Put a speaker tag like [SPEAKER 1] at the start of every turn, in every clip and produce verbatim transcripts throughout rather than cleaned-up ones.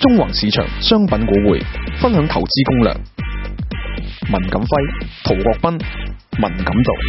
[SPEAKER 1] 中環市場商品股匯分享投資攻略。文錦輝、陶國斌、文錦道。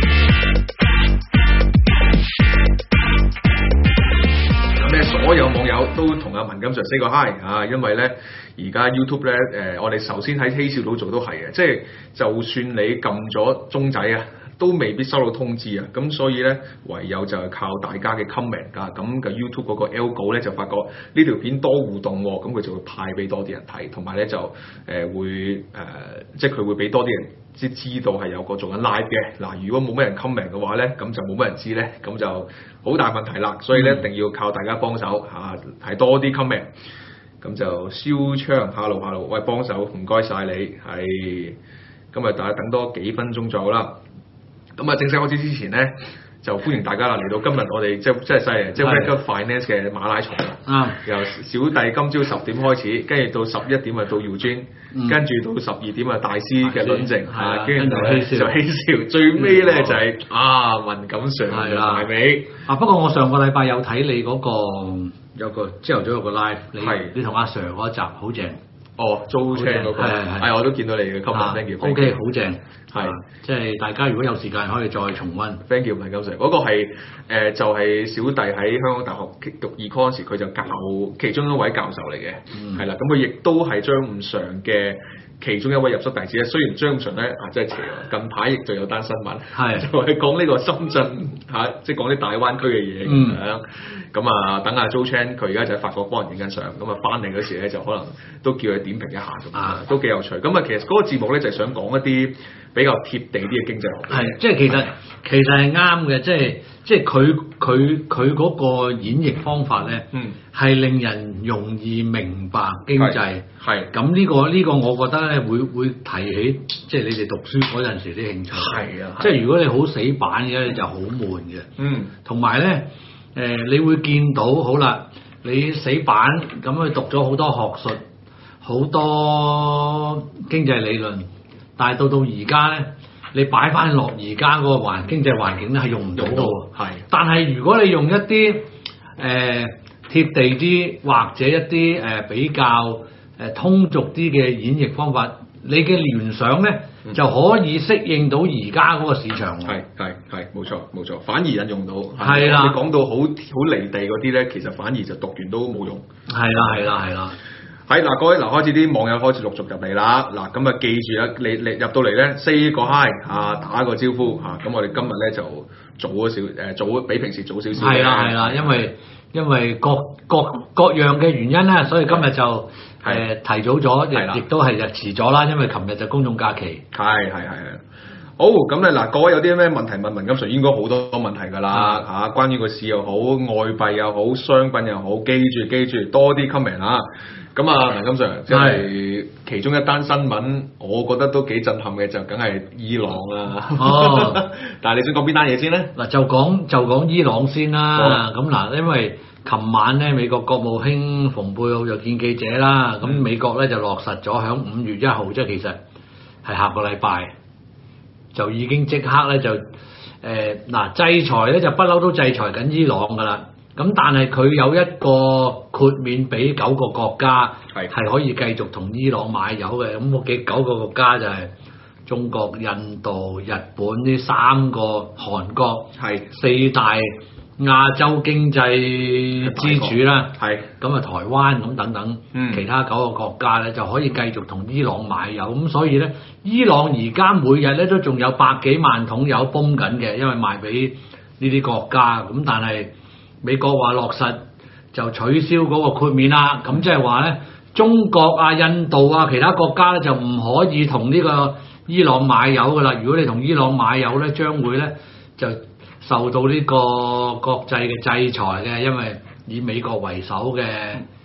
[SPEAKER 2] 咁所有網友都同阿文錦 Sir say 個 hi 啊，因為咧而家 YouTube 咧誒、呃，我哋首先喺嬉笑怒做都係嘅，即係就算你撳咗鐘仔啊，都未必收到通知啊，咁所以咧唯有就係靠大家嘅 comment 啊，咁嘅 YouTube 嗰個 algo 咧就發覺呢條片多互動喎，咁佢就會派俾多啲人睇，同埋咧就誒、呃、會誒、呃，即係佢會俾多啲人即知道係有個做緊 live 嘅。嗱，如果冇咩人 comment 嘅話咧，咁就冇乜人知咧，咁就好大問題啦。所以咧一定要靠大家幫手嚇，係、啊、多啲 comment。咁就燒槍 hello hello，喂幫手唔該晒你，係咁啊，大家等多幾分鐘左右啦。咁啊，正式開始之前咧，就歡迎大家啦嚟到今日我哋即係即係犀利，即係 Wake Up Finance 嘅馬拉松啊！由小弟今朝十點開始，跟住到十一點啊到耀尊，跟住到十二點啊大師嘅論證嚇，跟住就嬉笑，最尾咧就係啊文錦 Sir 嘅埋尾。
[SPEAKER 3] 啊不過我上個禮拜有睇你嗰個有個朝頭早有個 live，你你同阿 Sir 嗰集好正。
[SPEAKER 2] 哦，租車嗰個係我都見到你嘅 comment，thank you，O
[SPEAKER 3] K 好正。係，
[SPEAKER 2] 係
[SPEAKER 3] 即係大家如果有時間可以再重溫。
[SPEAKER 2] Thank you，文錦 Sir。嗰個係誒就係小弟喺香港大學讀 Econ 嗰時，佢就教其中一位教授嚟嘅，係啦、嗯。咁佢亦都係張五常嘅其中一位入室弟子咧。雖然張五常咧啊真係邪啊，近排亦就有單新聞，係就係講呢個深圳嚇，即係講啲大灣區嘅嘢咁樣。咁啊，等阿 Joe Chan 佢而家就喺法國幫人影緊相，咁啊翻嚟嗰時咧就可能都叫佢點評一下咁啊，都幾有趣。咁啊，其實嗰個節目咧就係想講一啲比較貼地啲嘅經濟學。係，
[SPEAKER 3] 即係其實其實係啱嘅，即係即係佢佢佢嗰個演繹方法咧，嗯，係令人容易明白經濟。係。咁呢個呢個我覺得咧會會提起即係你哋讀書嗰陣時啲興趣。係啊。即係如果你好死板嘅你就好悶嘅。嗯。同埋咧。誒、呃，你會見到好啦，你死板咁去讀咗好多學術，好多經濟理論，但係到到而家咧，你擺翻落而家嗰個環經濟環境咧係用唔到嘅。係。但係如果你用一啲誒、呃、貼地啲或者一啲誒、呃、比較誒、呃、通俗啲嘅演繹方法，你嘅聯想咧，就可以適應到而家嗰個市場喎。係
[SPEAKER 2] 係係，冇錯冇錯，反而引用到。
[SPEAKER 3] 係啦。你
[SPEAKER 2] 講到好好離地嗰啲咧，其實反而就讀完都冇用。
[SPEAKER 3] 係啦係啦係啦。
[SPEAKER 2] 係嗱，各位嗱，開始啲網友開始陸續入嚟啦。嗱，咁啊記住啦，你你入到嚟咧 say 個 hi 啊，打個招呼嚇。咁我哋今日咧就早咗少誒，早比平時早少少。
[SPEAKER 3] 係啦係啦，因為因為各各各樣嘅原因咧，所以今日就。誒、呃、提早咗，亦亦都係就遲咗啦，因為琴日就公眾假期。
[SPEAKER 2] 係係係係。好，咁咧嗱，各位有啲咩問題問文錦 Sir，應該好多問題㗎啦嚇，關於個市又好，外幣又好，商品又好，記住記住多啲 comment 啊。咁啊，文錦 Sir，即係其中一單新聞，我覺得都幾震撼嘅，就梗係伊朗啦。哦。但係你想講邊單嘢先咧？
[SPEAKER 3] 嗱，就講就講伊朗先啦。咁嗱、哦，因為琴晚咧，美國國務卿蓬佩奧就見記者啦，咁、嗯、美國咧就落實咗響五月一號，即係其實係下個禮拜就已經即刻咧就誒嗱、呃、制裁咧就不嬲都制裁緊伊朗㗎啦，咁但係佢有一個豁免俾九個國家係係可以繼續同伊朗買油嘅，咁嗰幾九個國家就係中國、印度、日本呢三個，韓國係四大亞洲經濟支柱啦，係咁啊，台灣咁等等，嗯、其他九個國家咧就可以繼續同伊朗買油，咁所以咧，伊朗而家每日咧都仲有百幾萬桶油泵緊嘅，因為賣俾呢啲國家，咁但係美國話落實就取消嗰個豁免啦，咁即係話咧，中國啊、印度啊、其他國家咧就唔可以同呢個伊朗買油噶啦，如果你同伊朗買油咧，將會咧就受到呢個國際嘅制裁嘅，因為以美國為首嘅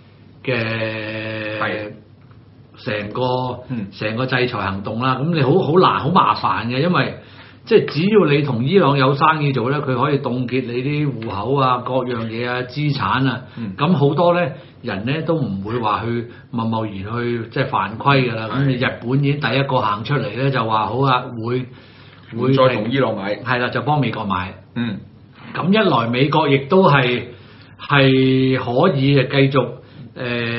[SPEAKER 3] 嘅成個成、嗯、個制裁行動啦，咁你好好難好麻煩嘅，因為即係只要你同伊朗有生意做咧，佢可以凍結你啲戶口啊、各樣嘢啊、資產啊，咁好、嗯、多咧人咧都唔會話去貿貿然去即係犯規㗎啦。咁你日本已經第一個行出嚟咧，就話好啊，會會
[SPEAKER 2] 再同伊朗買，
[SPEAKER 3] 係啦，就幫美國買。
[SPEAKER 2] 嗯，
[SPEAKER 3] 咁一來美國亦都係係可以誒繼續誒、呃、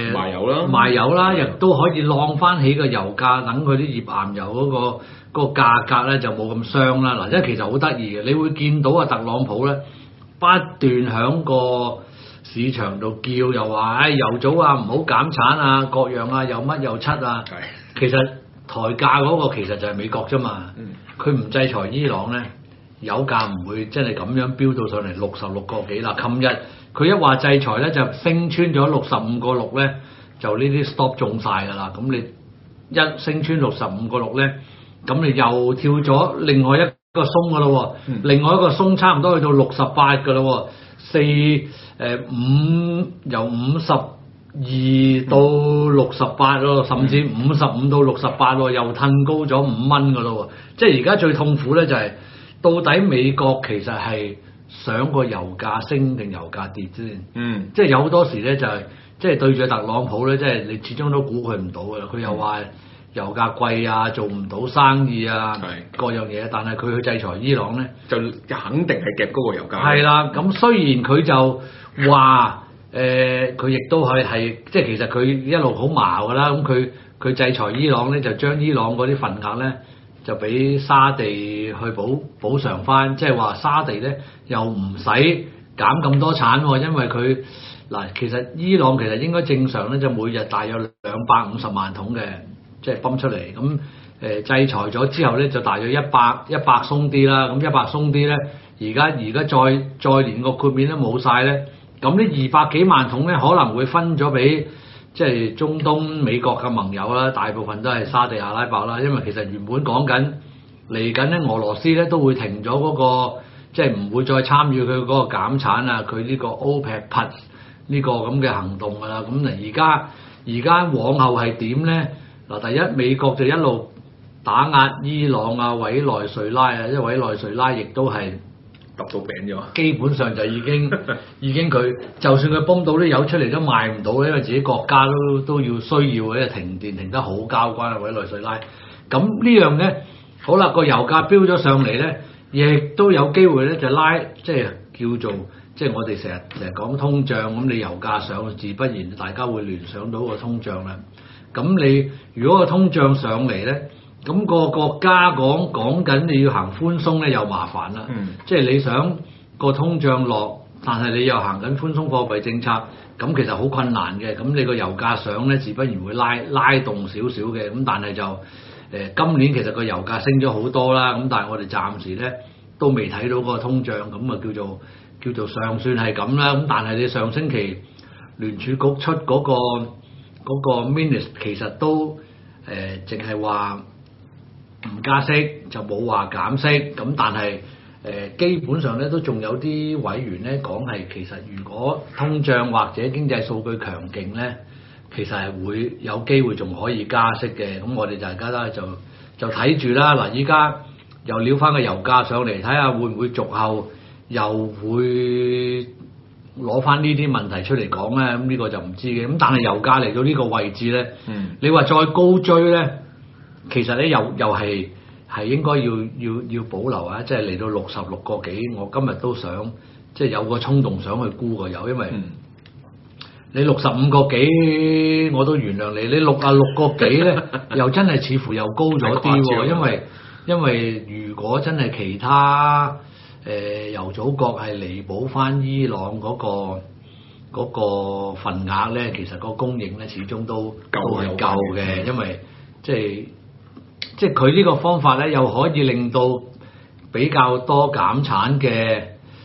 [SPEAKER 3] 誒
[SPEAKER 2] 賣油啦，
[SPEAKER 3] 賣油啦，亦都可以晾翻起個油價，等佢啲頁岩油嗰、個嗰、個價格咧就冇咁傷啦。嗱，因為其實好得意嘅，你會見到啊特朗普咧不斷響個市場度叫，又話誒、哎、油組啊唔好減產啊，各樣啊又乜又七啊。
[SPEAKER 2] 係
[SPEAKER 3] 其實台價嗰個其實就係美國啫嘛，佢唔、嗯、制裁伊朗咧，油價唔會真係咁樣飆到上嚟六十六個幾啦。琴日佢一話制裁咧，就升穿咗六十五個六咧，就呢啲 stop 中晒㗎啦。咁你一升穿六十五個六咧，咁你又跳咗另外一個鬆㗎咯喎，嗯、另外一個鬆差唔多去到六十八㗎咯喎，四誒五由五十二到六十八咯，甚至五十五到六十八喎，又褪高咗五蚊㗎咯喎。即係而家最痛苦咧就係、是、到底美國其實係想個油價升定油價跌先？嗯，即係有好多時咧就係、是、即係對住特朗普咧，即係你始終都估佢唔到㗎啦。佢又話油價貴啊，做唔到生意啊，
[SPEAKER 2] 係
[SPEAKER 3] 各樣嘢。但係佢去制裁伊朗咧，
[SPEAKER 2] 就肯定係夾高個油價。
[SPEAKER 3] 係啦，咁雖然佢就話誒，佢亦都係係即係其實佢一路好矛㗎啦。咁佢佢制裁伊朗咧，就將伊朗嗰啲份額咧。就俾沙地去補補償翻，即係話沙地咧又唔使減咁多產喎，因為佢嗱其實伊朗其實應該正常咧就每日大約兩百五十萬桶嘅，即係泵出嚟。咁誒、呃、制裁咗之後咧就大約一百一百鬆啲啦，咁一百鬆啲咧，而家而家再再連個豁免都冇晒咧，咁呢二百幾萬桶咧可能會分咗俾。即係中東美國嘅盟友啦，大部分都係沙地阿拉伯啦，因為其實原本講緊嚟緊咧，俄羅斯咧都會停咗嗰、那個，即係唔會再參與佢嗰個減產啊，佢呢個 OPEC Plus 呢個咁嘅行動㗎啦。咁嗱，而家而家往後係點咧？嗱，第一美國就一路打壓伊朗啊、委內瑞拉啊，因為委內瑞拉亦都係。
[SPEAKER 2] 揼到餅咗，
[SPEAKER 3] 基本上就已經已經佢，就算佢泵到啲油出嚟都賣唔到，因為自己國家都都要需要嘅，停電停得好交關啊，委內瑞拉。咁呢樣咧，好啦，個油價飆咗上嚟咧，亦都有機會咧就拉，即係叫做即係我哋成日成日講通脹，咁你油價上，自不然大家會聯想到個通脹啦。咁你如果個通脹上嚟咧，咁個國家講講緊你要行寬鬆咧，又麻煩啦。嗯、即係你想個通脹落，但係你又行緊寬鬆貨幣政策，咁其實好困難嘅。咁你個油價上咧，自不然會拉拉動少少嘅。咁但係就誒、呃、今年其實個油價升咗好多啦。咁但係我哋暫時咧都未睇到個通脹，咁啊叫做叫做尚算係咁啦。咁但係你上星期聯儲局出嗰、嗰個嗰、嗰個 minutes 其實都誒淨係話。呃唔加息就冇話減息，咁但係誒、呃、基本上咧都仲有啲委員咧講係其實如果通脹或者經濟數據強勁咧，其實係會有機會仲可以加息嘅。咁我哋大家咧就就睇住啦。嗱，依家又撩翻個油價上嚟，睇下會唔會續後又會攞翻呢啲問題出嚟講咧？咁呢個就唔知嘅。咁但係油價嚟到呢個位置咧，嗯、你話再高追咧？其實咧又又係係應該要要要保留啊！即係嚟到六十六個幾，我今日都想即係有個衝動想去沽個油，因為你六十五個幾我都原諒你，你六啊六個幾咧又真係似乎又高咗啲喎，因為因為如果真係其他誒、呃、油組國係彌補翻伊朗嗰、嗰個嗰個份額咧，其實個供應咧始終都都係夠嘅，因為即係。即係佢呢個方法咧，又可以令到比較多減產嘅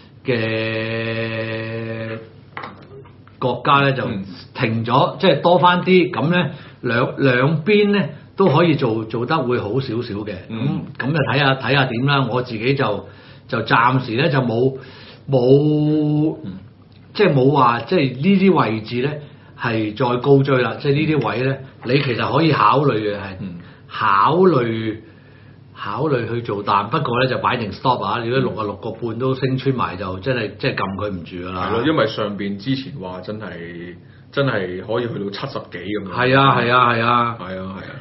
[SPEAKER 3] 嘅國家咧就停咗，嗯、即係多翻啲，咁咧兩兩邊咧都可以做做得會好少少嘅。咁咁、嗯、就睇下睇下點啦。我自己就就暫時咧就冇冇，即係冇話即係呢啲位置咧係再高追啦。即係呢啲位咧，你其實可以考慮嘅係。嗯考慮考慮去做淡，不過咧就擺定 stop 啊！如果六啊六個半都升穿埋，就真係即係撳佢唔住㗎啦。係咯，
[SPEAKER 2] 因為上邊之前話真係真係可以去到七十幾咁樣。
[SPEAKER 3] 係啊係啊係啊
[SPEAKER 2] 係啊係啊！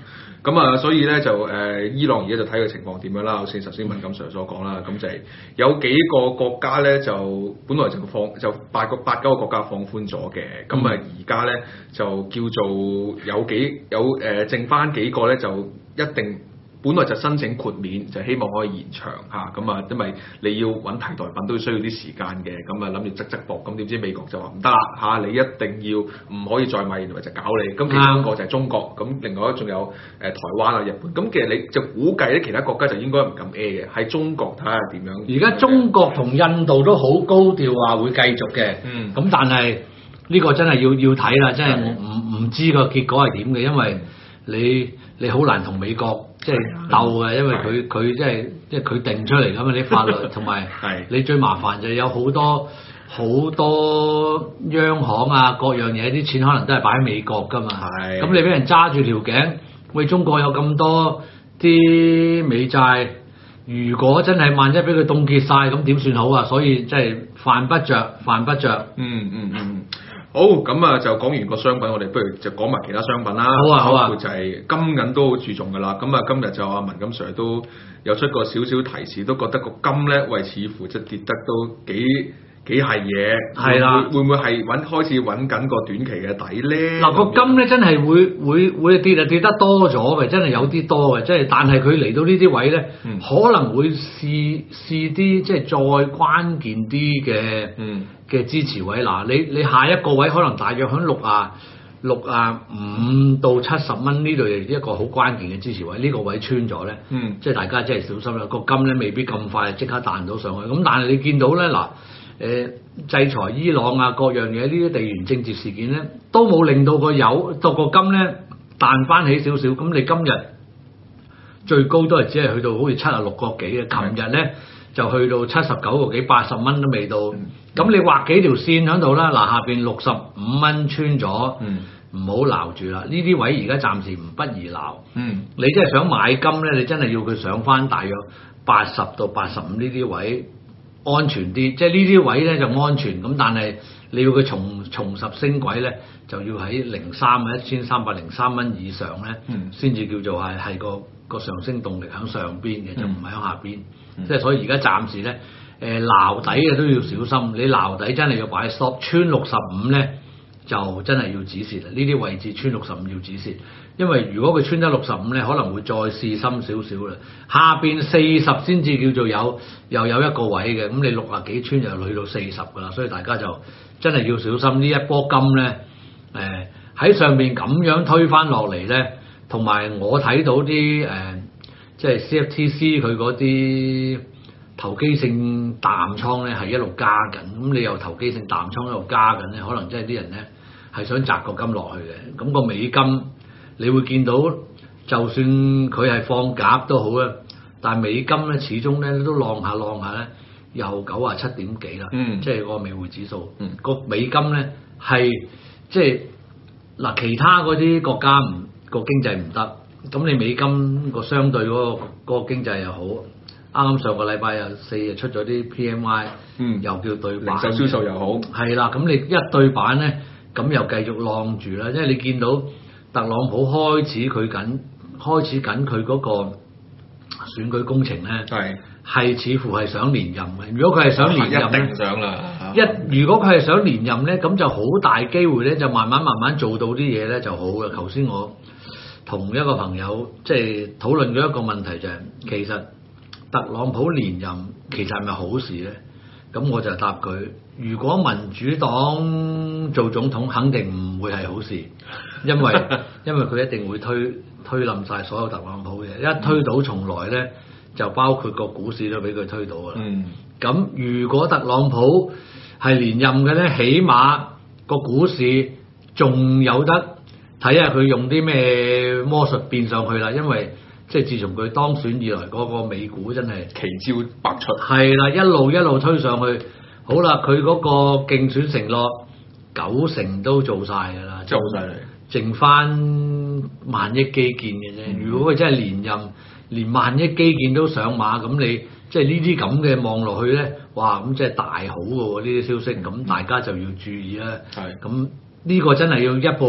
[SPEAKER 2] 咁啊，所以咧就誒、呃，伊朗而家就睇個情況點樣啦。好似頭先文錦 Sir 所講啦，咁就係有幾個國家咧就本來就放就八個八九個國家放寬咗嘅，咁啊而家咧就叫做有幾有誒、呃、剩翻幾個咧就一定。本來就申請豁免，就希望可以延長嚇，咁啊，因為你要揾替代品都需要啲時間嘅，咁啊諗住側側膊，咁點知美國就話唔得啦嚇，你一定要唔可以再買，同埋就搞你。咁其中一個就係中國，咁另外仲有誒、呃、台灣啊、日本。咁其實你就估計咧，其他國家就應該唔敢 A 嘅，喺中國睇下點樣。
[SPEAKER 3] 而家中國同印度都好高調話會繼續嘅，嗯，咁但係呢個真係要要睇啦，真係唔唔知個結果係點嘅，因為你你好難同美國。即係鬥嘅，因為佢佢即係即係佢定出嚟㗎嘛啲法律，同埋你最麻煩就係有好多好多央行啊各樣嘢啲錢可能都係擺喺美國㗎嘛。咁你俾人揸住條頸，喂中國有咁多啲美債，如果真係萬一俾佢凍結晒，咁點算好啊？所以即係犯不着，犯不着。
[SPEAKER 2] 嗯嗯嗯。好，咁啊就講完個商品，我哋不如就講埋其他商品啦。
[SPEAKER 3] 好啊，好啊。
[SPEAKER 2] 包括就係金銀都好注重㗎啦。咁啊，今日就阿文錦 Sir 都有出過少少提示，都覺得個金咧，喂，似乎即係跌得都幾幾係嘢。係啦。會唔會係揾開始揾緊個短期嘅底咧？
[SPEAKER 3] 嗱，個金咧真係會會會跌啊，跌得多咗嘅，真係有啲多嘅，即係但係佢嚟到呢啲位咧，嗯、可能會試試啲即係再關鍵啲嘅。嗯。嘅支持位嗱，你你下一個位可能大約喺六啊六啊五到七十蚊呢度係一個好關鍵嘅支持位，呢、呢個位穿咗咧，嗯，即係大家真係小心啦。個金咧未必咁快即刻彈到上去，咁但係你見到咧嗱，誒、呃、制裁伊朗啊各樣嘢呢啲地緣政治事件咧，都冇令到個油到個金咧彈翻起少少，咁你今日最高都係只係去到好似七啊六個幾嘅，琴日咧就去到七十九個幾八十蚊都未到。嗯咁你畫幾條線喺度啦，嗱下邊六十五蚊穿咗，唔好撈住啦。呢啲位而家暫時唔不宜撈。嗯，你真係想買金咧，你真係要佢上翻大約八十到八十五呢啲位安全啲，即係呢啲位咧就安全。咁但係你要佢重重拾升軌咧，就要喺零三啊一千三百零三蚊以上咧，先至、嗯、叫做係係個個上升動力喺上邊嘅，就唔係喺下邊。即係、嗯、所以而家暫時咧。誒撈底嘅都要小心，你撈底真係要擺 stop，穿六十五咧就真係要止蝕啦。呢啲位置穿六十五要止蝕，因為如果佢穿得六十五咧，可能會再試深少少啦。下邊四十先至叫做有又有一個位嘅，咁你六啊幾穿就去到四十噶啦，所以大家就真係要小心呢一波金咧。誒、呃、喺上邊咁樣推返落嚟咧，同埋我睇到啲誒、呃、即係 C F T C 佢嗰啲。投機性淡倉咧係一路加緊，咁你又投機性淡倉一路加緊咧，可能即係啲人咧係想擲個金落去嘅。咁、那個美金你會見到，就算佢係放鴿都好啦，但係美金咧始終咧都浪下浪下咧，又九啊七點幾啦，嗯、即係個美匯指數。嗯、個美金咧係即係嗱，其他嗰啲國家唔個經濟唔得，咁你美金個相對嗰、那個嗰、那個經濟又好。啱啱上個禮拜又四日出咗啲 P M I，嗯，又叫對版，
[SPEAKER 2] 零售銷售又好，
[SPEAKER 3] 係啦，咁你一對版咧，咁又繼續浪住啦，因為你見到特朗普開始佢緊，開始緊佢嗰個選舉工程咧，係係似乎係想連任嘅。如果佢係想連任，
[SPEAKER 2] 一定想啦。
[SPEAKER 3] 一如果佢係想連任咧，咁就好大機會咧，就慢慢慢慢做到啲嘢咧就好嘅。頭先我同一個朋友即係討論咗一個問題就係、是，其實。特朗普連任其實係咪好事咧？咁我就答佢：如果民主黨做總統，肯定唔會係好事，因為因為佢一定會推推冧晒所有特朗普嘅，一推倒重來咧，就包括個股市都俾佢推倒㗎啦。咁、嗯、如果特朗普係連任嘅咧，起碼個股市仲有得睇下佢用啲咩魔術變上去啦，因為。即係自從佢當選以來，嗰、那個美股真係
[SPEAKER 2] 奇招百出。係
[SPEAKER 3] 啦，一路一路推上去。好啦，佢嗰個競選承諾九成都做晒㗎啦，
[SPEAKER 2] 做晒嚟，
[SPEAKER 3] 剩翻萬億基建嘅啫。嗯、如果佢真係連任，連萬億基建都上馬，咁你即係呢啲咁嘅望落去咧，哇！咁即係大好㗎喎，呢啲消息，咁大家就要注意啦。係咁呢個真係要一步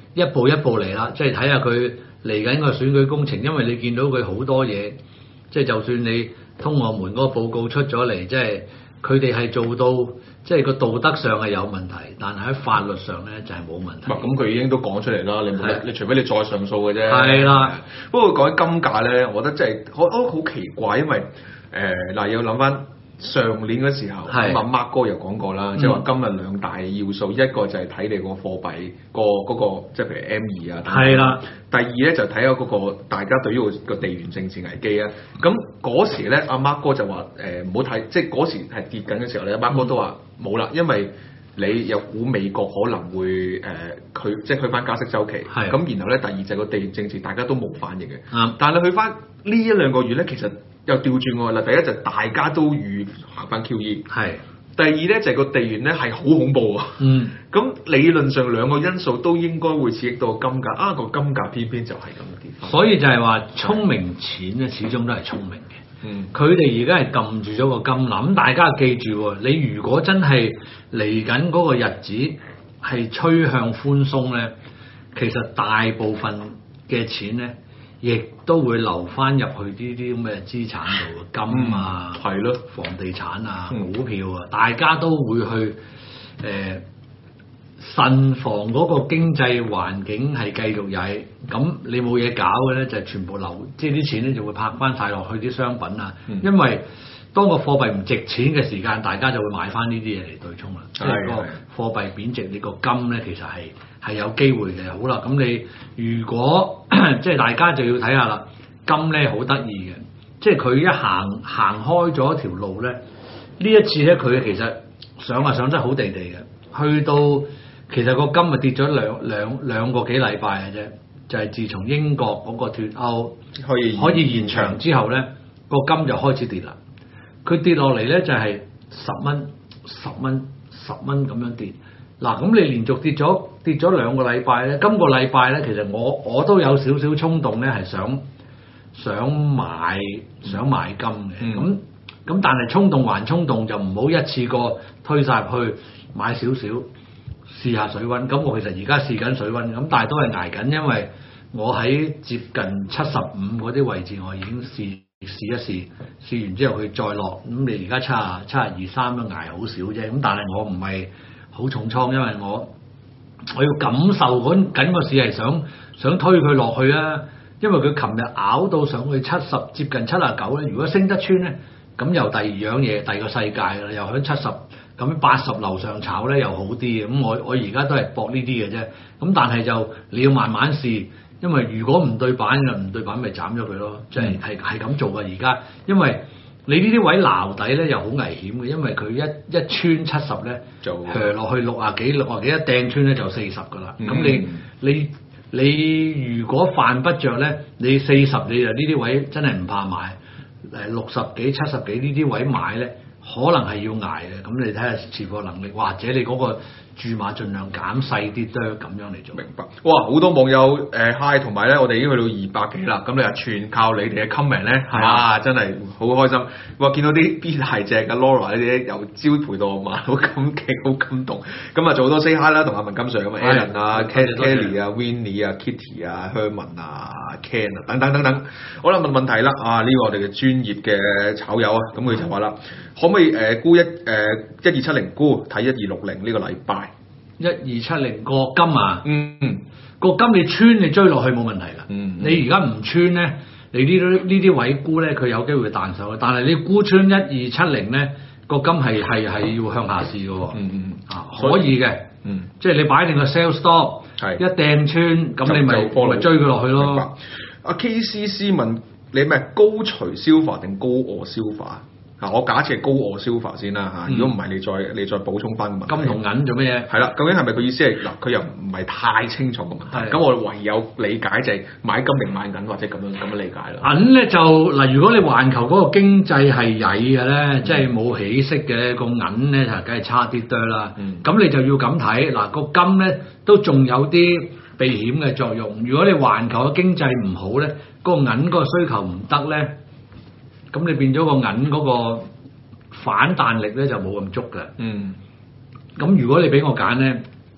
[SPEAKER 3] 一步一步嚟啦，即係睇下佢嚟緊個選舉工程，因為你見到佢好多嘢，即係就算你通俄門嗰個報告出咗嚟，即係佢哋係做到，即係個道德上係有問題，但係喺法律上咧就係冇問題。
[SPEAKER 2] 咁佢已經都講出嚟啦，你冇得，你除非你再上訴嘅啫。
[SPEAKER 3] 係啦。
[SPEAKER 2] 不過講起金價咧，我覺得真係我我好奇怪，因為誒嗱、呃、要諗翻。上年嗰時候，咁阿 Mark 哥又講過啦，即係話今日兩大要素，一個就係睇你個貨幣個嗰個，即係譬如 M 二啊，
[SPEAKER 3] 係啦。
[SPEAKER 2] 第二咧就睇下嗰個大家對於個地緣政治危機啊。咁嗰時咧，阿 Mark 哥就話誒唔好睇，即係嗰時係跌緊嘅時候咧，阿 Mark 哥都話冇啦，因為你有估美國可能會誒佢、呃、即係去翻加息週期，咁然後咧第二就係個地緣政治大家都冇反應嘅，
[SPEAKER 3] 嗯、
[SPEAKER 2] 但係去翻呢一兩個月咧，其實又調轉喎啦。第一就大家都預行翻 Q E，
[SPEAKER 3] 係。
[SPEAKER 2] 第二咧就係個地緣咧係好恐怖啊。
[SPEAKER 3] 嗯。
[SPEAKER 2] 咁理論上兩個因素都應該會刺激到金價，啊個金價偏偏就係咁跌翻。
[SPEAKER 3] 所以就係話聰明錢咧，始終都係聰明嘅。
[SPEAKER 2] 嗯。佢
[SPEAKER 3] 哋而家係撳住咗個金啦，咁大家記住喎，你如果真係嚟緊嗰個日子係趨向寬鬆咧，其實大部分嘅錢咧，亦都會流翻入去呢啲咁嘅資產度，金啊，
[SPEAKER 2] 係咯、
[SPEAKER 3] 嗯，房地產啊，
[SPEAKER 2] 嗯、
[SPEAKER 3] 股票啊，大家都會去誒慎防嗰個經濟環境係繼續曳，咁你冇嘢搞嘅咧，就全部流，即係啲錢咧就會拍翻晒落去啲商品啊，嗯、因為當個貨幣唔值錢嘅時間，大家就會買翻呢啲嘢嚟對沖啦。即係個貨幣貶值，你個金咧其實係係有機會嘅。好啦，咁你如果即係大家就要睇下啦，金咧好得意嘅，即係佢一行行開咗條路咧，呢一次咧佢其實上啊上得好地地嘅，去到其實個金啊跌咗兩兩兩個幾禮拜嘅啫，就係、是、自從英國嗰個脫歐可以可以延長之後咧，個金就開始跌啦。佢跌落嚟咧就係十蚊、十蚊、十蚊咁樣跌。嗱，咁你連續跌咗跌咗兩個禮拜咧，今個禮拜咧其實我我都有少少衝動咧，係想想買想買金嘅。咁咁、嗯、但係衝動還衝動，就唔好一次過推晒入去買少少試下水溫。咁我其實而家試緊水溫，咁但係都係捱緊，因為我喺接近七十五嗰啲位置，我已經試。試一試，試完之後佢再落，咁你而家七啊七啊二三都捱好少啫。咁但係我唔係好重倉，因為我我要感受緊緊個市係想想推佢落去啊。因為佢琴日咬到上去七十接近七啊九咧，如果升得穿咧，咁又第二樣嘢，第二個世界噶啦，又響七十咁八十樓上炒咧又好啲嘅。咁我我而家都係搏呢啲嘅啫。咁但係就你要慢慢試。因為如果唔對板嘅，唔對板咪斬咗佢咯，即係係係咁做嘅而家。因為你呢啲位撈底咧又好危險嘅，因為佢一一穿七十咧，就鋤落去六啊幾六啊幾一掟穿咧就四十噶啦。咁、嗯、你你你如果犯不着咧，你四十你就呢啲位真係唔怕買。誒六十幾七十幾呢啲位買咧，可能係要捱嘅。咁你睇下持貨能力，或者你嗰個注碼盡量減細啲，都係咁樣嚟做。
[SPEAKER 2] 明白。哇！好多網友誒 hi，同埋咧，我哋已經去到二百幾啦。咁你話全靠你哋嘅 comment 咧，係啊，真係好開心。哇！見到啲 B 大隻嘅 Laura 呢啲由朝陪到晚，好感激，好感動。咁啊，做好多 say hi 啦，同阿文金 Sir 咁啊 Alan 啊、Kelly 啊、Winnie 啊、Kitty 啊、Herman 啊、Ken 啊等等等等。好啦，問問題啦。啊，呢個我哋嘅專業嘅炒友啊，咁佢就話啦，可唔可以誒沽一誒一二七零沽睇一二六零呢個禮拜？
[SPEAKER 3] 一二七零個金啊，
[SPEAKER 2] 嗯，
[SPEAKER 3] 個金你穿你追落去冇問題㗎，
[SPEAKER 2] 嗯，
[SPEAKER 3] 你而家唔穿咧，你呢啲呢啲位沽咧，佢有機會彈上去，但係你沽穿一二七零咧，個金係係係要向下試嘅喎，
[SPEAKER 2] 嗯嗯
[SPEAKER 3] 啊可以嘅，
[SPEAKER 2] 嗯，
[SPEAKER 3] 即係你擺定個 sell stop，係一掟穿，咁你咪咪追佢落去咯。
[SPEAKER 2] 阿 K C C 問你咩高除消化定高餓消化？嗱，我假設係高餓消化先啦嚇，如果唔係你再你再補充翻個問題。
[SPEAKER 3] 金同銀做咩嘢？
[SPEAKER 2] 係啦，究竟係咪佢意思係嗱？佢又唔係太清楚個問題。咁我唯有理解就係買金定買銀，或者咁樣咁樣理解啦。
[SPEAKER 3] 銀咧就嗱，如果你環球嗰個經濟係曳嘅咧，即係冇起色嘅咧，個銀咧就梗係差啲多啦。咁、嗯、你就要咁睇嗱，個金咧都仲有啲避險嘅作用。如果你環球嘅經濟唔好咧，個銀嗰個需求唔得咧。咁你變咗個銀嗰個反彈力咧就冇咁足嘅。
[SPEAKER 2] 嗯。
[SPEAKER 3] 咁如果你俾我揀咧，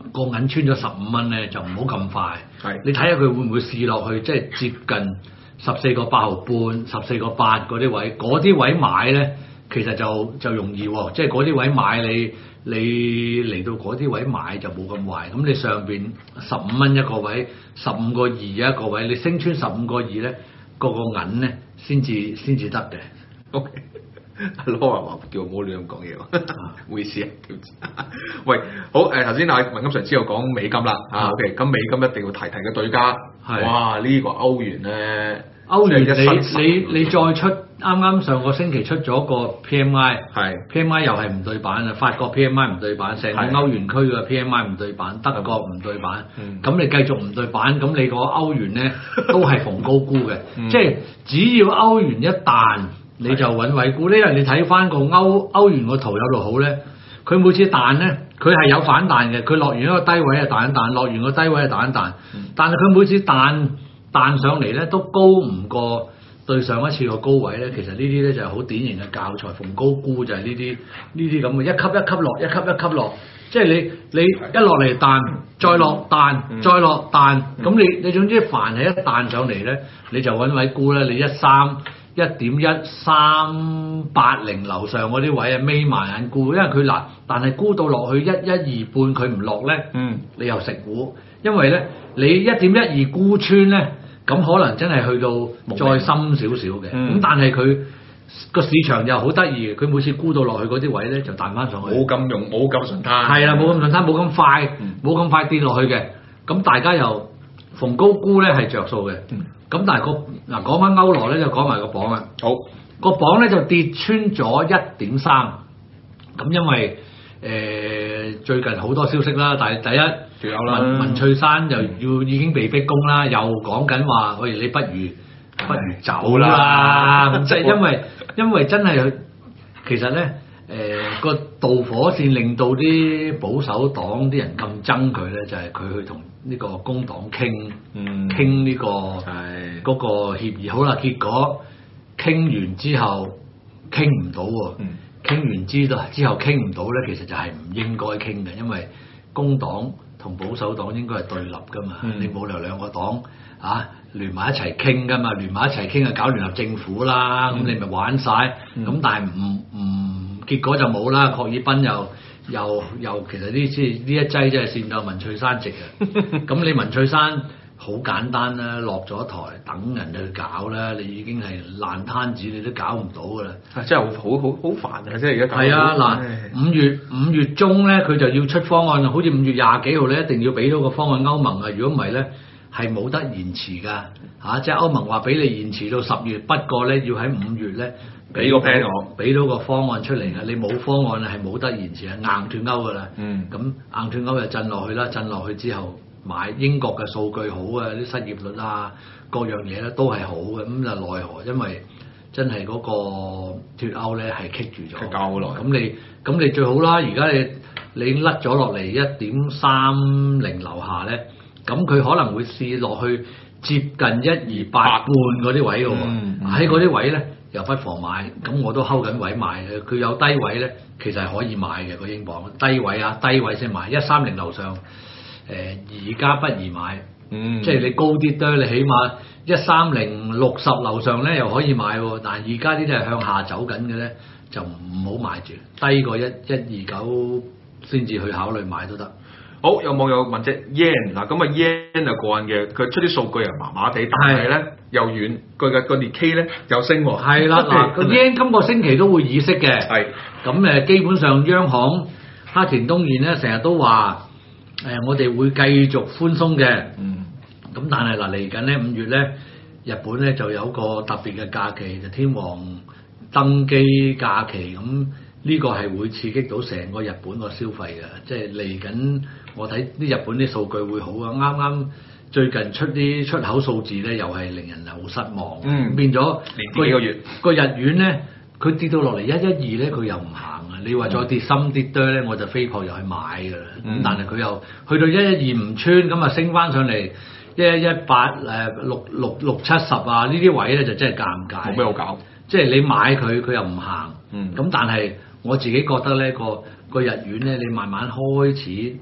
[SPEAKER 3] 個銀穿咗十五蚊咧，就唔好咁快。
[SPEAKER 2] 係
[SPEAKER 3] 你睇下佢會唔會試落去，即係接近十四個八毫半、十四個八嗰啲位，嗰啲位買咧，其實就就容易喎。即係嗰啲位買你你嚟到嗰啲位買就冇咁壞。咁你上邊十五蚊一個位，十五個二一個位，你升穿十五個二咧，個個銀咧先至先至得嘅。
[SPEAKER 2] O K。阿 Law 話叫我唔好亂咁講嘢喎，唔好意思啊，對唔住。喂，好誒，頭先阿文金 Sir 之後講美金啦，啊 OK，咁美金一定要提提嘅對家，
[SPEAKER 3] 係
[SPEAKER 2] 哇呢個歐元咧，
[SPEAKER 3] 歐元
[SPEAKER 2] 即係一身
[SPEAKER 3] 你你你再出啱啱上個星期出咗個 P M I，
[SPEAKER 2] 係
[SPEAKER 3] P M I 又係唔對版啊，法國 P M I 唔對版，成個
[SPEAKER 2] 係
[SPEAKER 3] 歐元區嘅 P M I 唔對版，德國唔對版，
[SPEAKER 2] 嗯
[SPEAKER 3] 咁你繼續唔對版，咁你個歐元咧都係逢高沽嘅，
[SPEAKER 2] 嗯
[SPEAKER 3] 即係只要歐元一彈。你就揾位沽呢？因為你睇翻個歐歐元個圖有度好咧，佢每次彈咧，佢係有反彈嘅，佢落完一個低位係彈一彈，落完個低位係彈一彈，
[SPEAKER 2] 嗯
[SPEAKER 3] 但係佢每次彈彈上嚟咧都高唔過對上一次個高位咧。其實呢啲咧就係好典型嘅教材，逢高沽就係呢啲呢啲咁嘅一級一級落，一級一級落，即係你你一落嚟彈，再落彈，
[SPEAKER 2] 嗯
[SPEAKER 3] 再落彈，咁、
[SPEAKER 2] 嗯
[SPEAKER 3] 你你總之凡係一彈上嚟咧，你就揾位沽咧，你一三。一點一三八零樓上嗰啲位啊，眯埋眼沽，因為佢嗱，但係沽到落去一一二半佢唔落咧，
[SPEAKER 2] 嗯，
[SPEAKER 3] 你又食股，因為咧你一點一二沽穿咧，咁可能真係去到再深少少嘅，咁、
[SPEAKER 2] 嗯、
[SPEAKER 3] 但係佢個市場又好得意嘅，佢每次沽到落去嗰啲位咧就彈翻上去，
[SPEAKER 2] 冇咁用，冇咁順攤，
[SPEAKER 3] 係啦，冇咁順攤，冇咁快，冇咁、
[SPEAKER 2] 嗯、
[SPEAKER 3] 快跌落去嘅，咁大家又逢高沽咧係着數嘅。
[SPEAKER 2] 嗯
[SPEAKER 3] 咁但係個嗱講翻歐羅咧就講埋個鎊啦，
[SPEAKER 2] 好
[SPEAKER 3] 個鎊咧就跌穿咗一點三，咁因為誒、呃、最近好多消息啦，但係第一
[SPEAKER 2] 仲有啦
[SPEAKER 3] 文文翠珊又要已經被逼宮啦，又講緊話，喂你不如不如走啦，咁即係因為因為真係其實咧誒個導火線令到啲保守黨啲人咁憎佢咧，就係、是、佢去同呢個工黨傾，
[SPEAKER 2] 嗯
[SPEAKER 3] 傾呢、這個
[SPEAKER 2] 係
[SPEAKER 3] 嗰個協議。好啦，結果傾完之後傾唔到喎，傾、嗯、完之後之後傾唔到咧，其實就係唔應該傾嘅，因為工黨同保守黨應該係對立噶嘛，嗯、你冇理由兩個黨啊聯埋一齊傾噶嘛，聯埋一齊傾啊搞聯合政府啦，咁、嗯、你咪玩晒。咁、嗯、但係唔唔結果就冇啦，郝爾彬又。又又其實呢次呢一劑真係煽鬥文翠珊值嘅，咁你文翠珊好簡單啦，落咗台等人去搞啦，你已經係爛攤子，你都搞唔到噶啦，
[SPEAKER 2] 真係好好好好煩啊！即係而家搞
[SPEAKER 3] 係啊嗱，五月五月中咧佢就要出方案，好似五月廿幾號咧一定要俾到個方案歐盟啊，如果唔係咧係冇得延遲㗎嚇，即係歐盟話俾你延遲到十月，不過咧要喺五月咧。俾個 plan 我，俾到個方案出嚟嘅，你冇方案係冇得延遲，係硬脱歐㗎啦。嗯，咁硬脱歐就震落去啦，震落去之後買英國嘅數據好啊，啲失業率啊，各樣嘢咧都係好嘅，咁就奈何因為真係嗰個脱歐咧係棘住咗，
[SPEAKER 2] 搞好耐。
[SPEAKER 3] 咁你咁你最好啦，而家你你甩咗落嚟一點三零樓下咧，咁佢可能會試落去接近一二八半嗰啲位嘅喎，喺嗰啲位咧。又不妨買，咁我都睺緊位買嘅。佢有低位咧，其實係可以買嘅個英鎊。低位啊，低位先買。一三零樓上，誒而家不宜買。嗯，即係你高啲多，你起碼一三零六十樓上咧又可以買喎。但係而家呢啲係向下走緊嘅咧，就唔好買住。低過一一二九先至去考慮買都得。
[SPEAKER 2] 好，有網友問隻 yen 嗱，咁啊 yen 啊過癮嘅，佢出啲數據又麻麻地，但係咧又遠，佢嘅個 Nikkei 咧又升喎。
[SPEAKER 3] 係啦，嗱個 yen 今個星期都會議息嘅。係。咁誒，基本上央行黑田東彥咧成日都話誒、呃，我哋會繼續寬鬆嘅。嗯。咁但係嗱嚟緊咧五月咧，日本咧就有個特別嘅假期，就天皇登基假期咁。呢個係會刺激到成個日本個消費嘅，即係嚟緊我睇啲日本啲數據會好啊！啱啱最近出啲出口數字咧，又係令人好失望。嗯，變咗
[SPEAKER 2] 連跌幾個月
[SPEAKER 3] 個日元咧，佢跌到落嚟一一二咧，佢又唔行啊！你話再跌深跌多咧，我就飛撲又去買㗎啦。咁、嗯、但係佢又去到一一二唔穿，咁啊升翻上嚟一一一八誒六六六七十啊！呢啲位咧就真係尷尬。
[SPEAKER 2] 冇咩好搞，
[SPEAKER 3] 即係你買佢，佢又唔行。嗯，咁但係。我自己覺得咧個個日元咧，你慢慢開始誒、呃、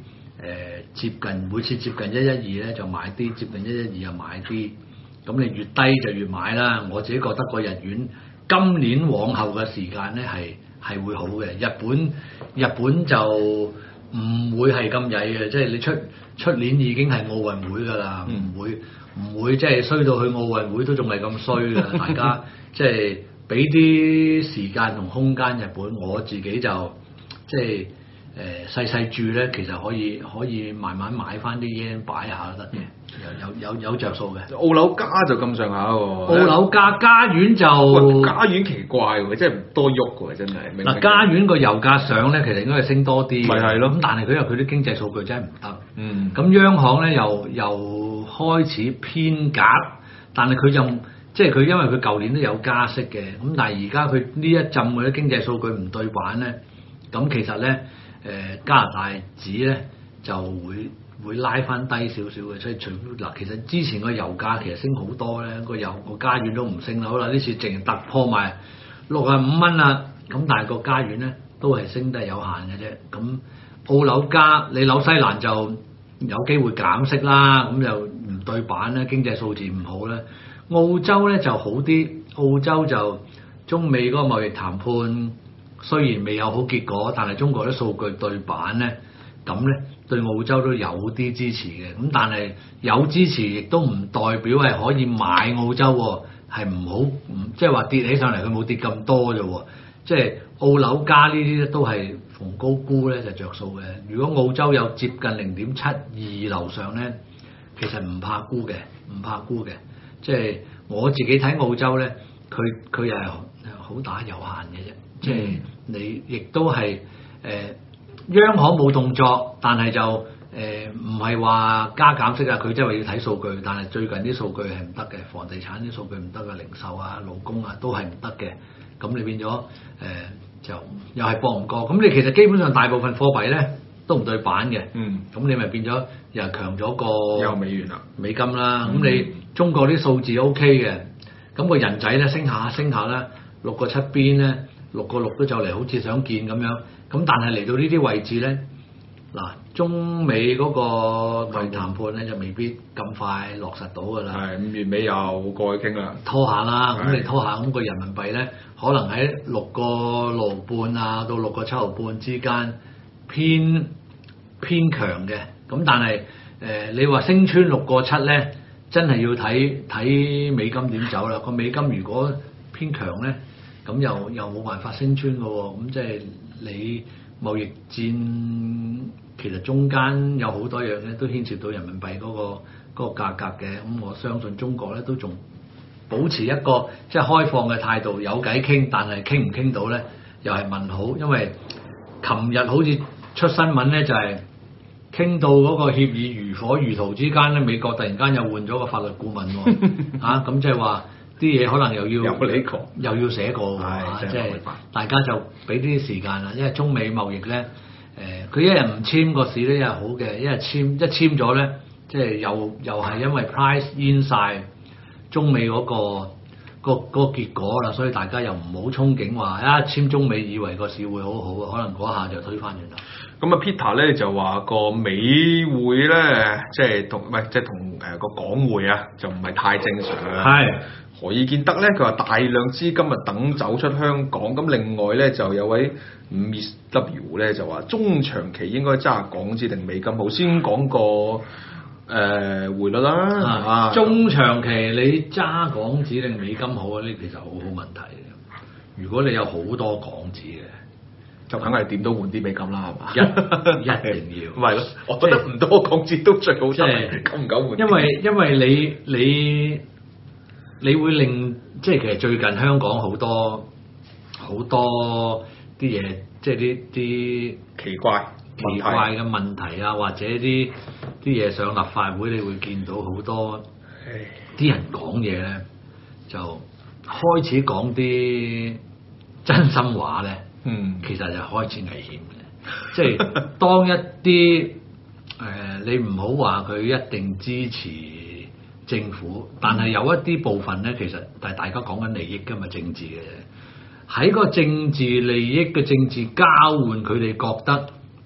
[SPEAKER 3] 接近每次接近一一二咧就買啲，接近一一二又買啲，咁你越低就越買啦。我自己覺得個日元今年往後嘅時間咧係係會好嘅。日本日本就唔會係咁曳嘅，即係你出出年已經係奧運會㗎啦，唔、嗯、會唔會即係衰到去奧運會都仲係咁衰㗎。大家即係俾啲時間同空間日本，我自己就即係。誒細細注咧，其實可以可以慢慢買翻啲 yen 擺下都得嘅，有有有有著數嘅。
[SPEAKER 2] 澳樓加就咁上下喎。
[SPEAKER 3] 澳樓加加元就
[SPEAKER 2] 加元奇怪喎，真係唔多喐喎，真係。
[SPEAKER 3] 嗱，加元個油價上咧，其實應該係升多啲。
[SPEAKER 2] 咪係咯。
[SPEAKER 3] 咁但係佢因為佢啲經濟數據真係唔得。
[SPEAKER 2] 嗯。咁
[SPEAKER 3] 央行咧又又開始偏鴿，但係佢就即係佢因為佢舊年都有加息嘅，咁但係而家佢呢一陣嗰啲經濟數據唔對版咧，咁其實咧。誒加拿大紙咧就會會拉翻低少少嘅，所以除嗱其實之前個油價其實升好多咧，個油個加元都唔升啦，好啦呢次淨突破埋六十五蚊啦，咁但係個加元咧都係升得有限嘅啫。咁澳樓加你紐西蘭就有機會減息啦，咁就唔對版咧，經濟數字唔好咧。澳洲咧就好啲，澳洲就中美嗰個貿易談判。雖然未有好結果，但係中國啲數據對版咧，咁咧對澳洲都有啲支持嘅。咁但係有支持，亦都唔代表係可以買澳洲喎，係唔好唔即係話跌起上嚟佢冇跌咁多啫喎。即係澳樓加呢啲都係逢高沽咧就着數嘅。如果澳洲有接近零點七二樓上咧，其實唔怕沽嘅，唔怕沽嘅。即係我自己睇澳洲咧，佢佢又係好打有限嘅啫。即係你亦都係誒央行冇動作，但係就誒唔係話加減息啊，佢即係話要睇數據，但係最近啲數據係唔得嘅，房地產啲數據唔得嘅，零售啊、勞工啊都係唔得嘅，咁你變咗誒、呃、就又係博唔過，咁你其實基本上大部分貨幣咧都唔對版嘅，嗯，咁你咪變咗又強咗個
[SPEAKER 2] 有美元啦，
[SPEAKER 3] 美金啦，咁、嗯、你中國啲數字 O K 嘅，咁個人仔咧升下升下啦，六個七邊咧。六個六都就嚟好似想見咁樣，咁但係嚟到呢啲位置咧，嗱中美嗰個貿易談判咧就未必咁快落實到㗎啦。
[SPEAKER 2] 係五月尾又過去傾啦，
[SPEAKER 3] 拖下啦，咁你拖下，咁個人民幣咧可能喺六個六半啊到六個七毫半之間偏偏強嘅，咁但係誒、呃、你話升穿六個七咧，真係要睇睇美金點走啦。個美金如果偏強咧。咁又又冇辦法升穿嘅喎，咁即係你貿易戰其實中間有好多樣咧，都牽涉到人民幣嗰個嗰個價格嘅。咁我相信中國咧都仲保持一個即係開放嘅態度，有偈傾，但係傾唔傾到咧又係問號，因為琴日好似出新聞咧就係傾到嗰個協議如火如荼之間咧，美國突然間又換咗個法律顧問喎，嚇咁即係話。啲嘢可能又要又要寫過喎，即係大家就俾啲時間啦。因為中美貿易咧，誒佢一日唔簽個市咧又好嘅，一日簽一簽咗咧，即係又又係因為 price in 晒中美嗰個個嗰個結果啦，所以大家又唔好憧憬話一簽中美以為個市會好好啊，可能嗰下就推翻轉頭。
[SPEAKER 2] 咁啊 Peter 咧就話個美匯咧，即係同唔係即係同誒個港匯啊，就唔係太正常啊。係。何以見得咧？佢話大量資金啊等走出香港，咁另外咧就有位 Miss W 咧就話中長期應該揸港紙定美金好？先講個誒、呃、匯率啦。啊，啊
[SPEAKER 3] 中長期你揸港紙定美金好啊？呢其實好好問題嘅。如果你有好多港紙嘅，
[SPEAKER 2] 就梗係點都換啲美金啦，係嘛？
[SPEAKER 3] 一一定要。
[SPEAKER 2] 唔係咯，我覺得唔多港紙都最好，即係夠唔夠換？
[SPEAKER 3] 因為因為你你。你你會令即係其實最近香港好多好多啲嘢，即係啲啲
[SPEAKER 2] 奇怪
[SPEAKER 3] 奇怪嘅問題啊，或者啲啲嘢上立法會，你會見到好多啲人講嘢咧，就開始講啲真心話咧。嗯，其實就開始危險嘅，即係當一啲誒、呃，你唔好話佢一定支持政府，但係有一啲部分咧，其實係大家講緊利益㗎嘛，政治嘅喺個政治利益嘅政治交換，佢哋覺得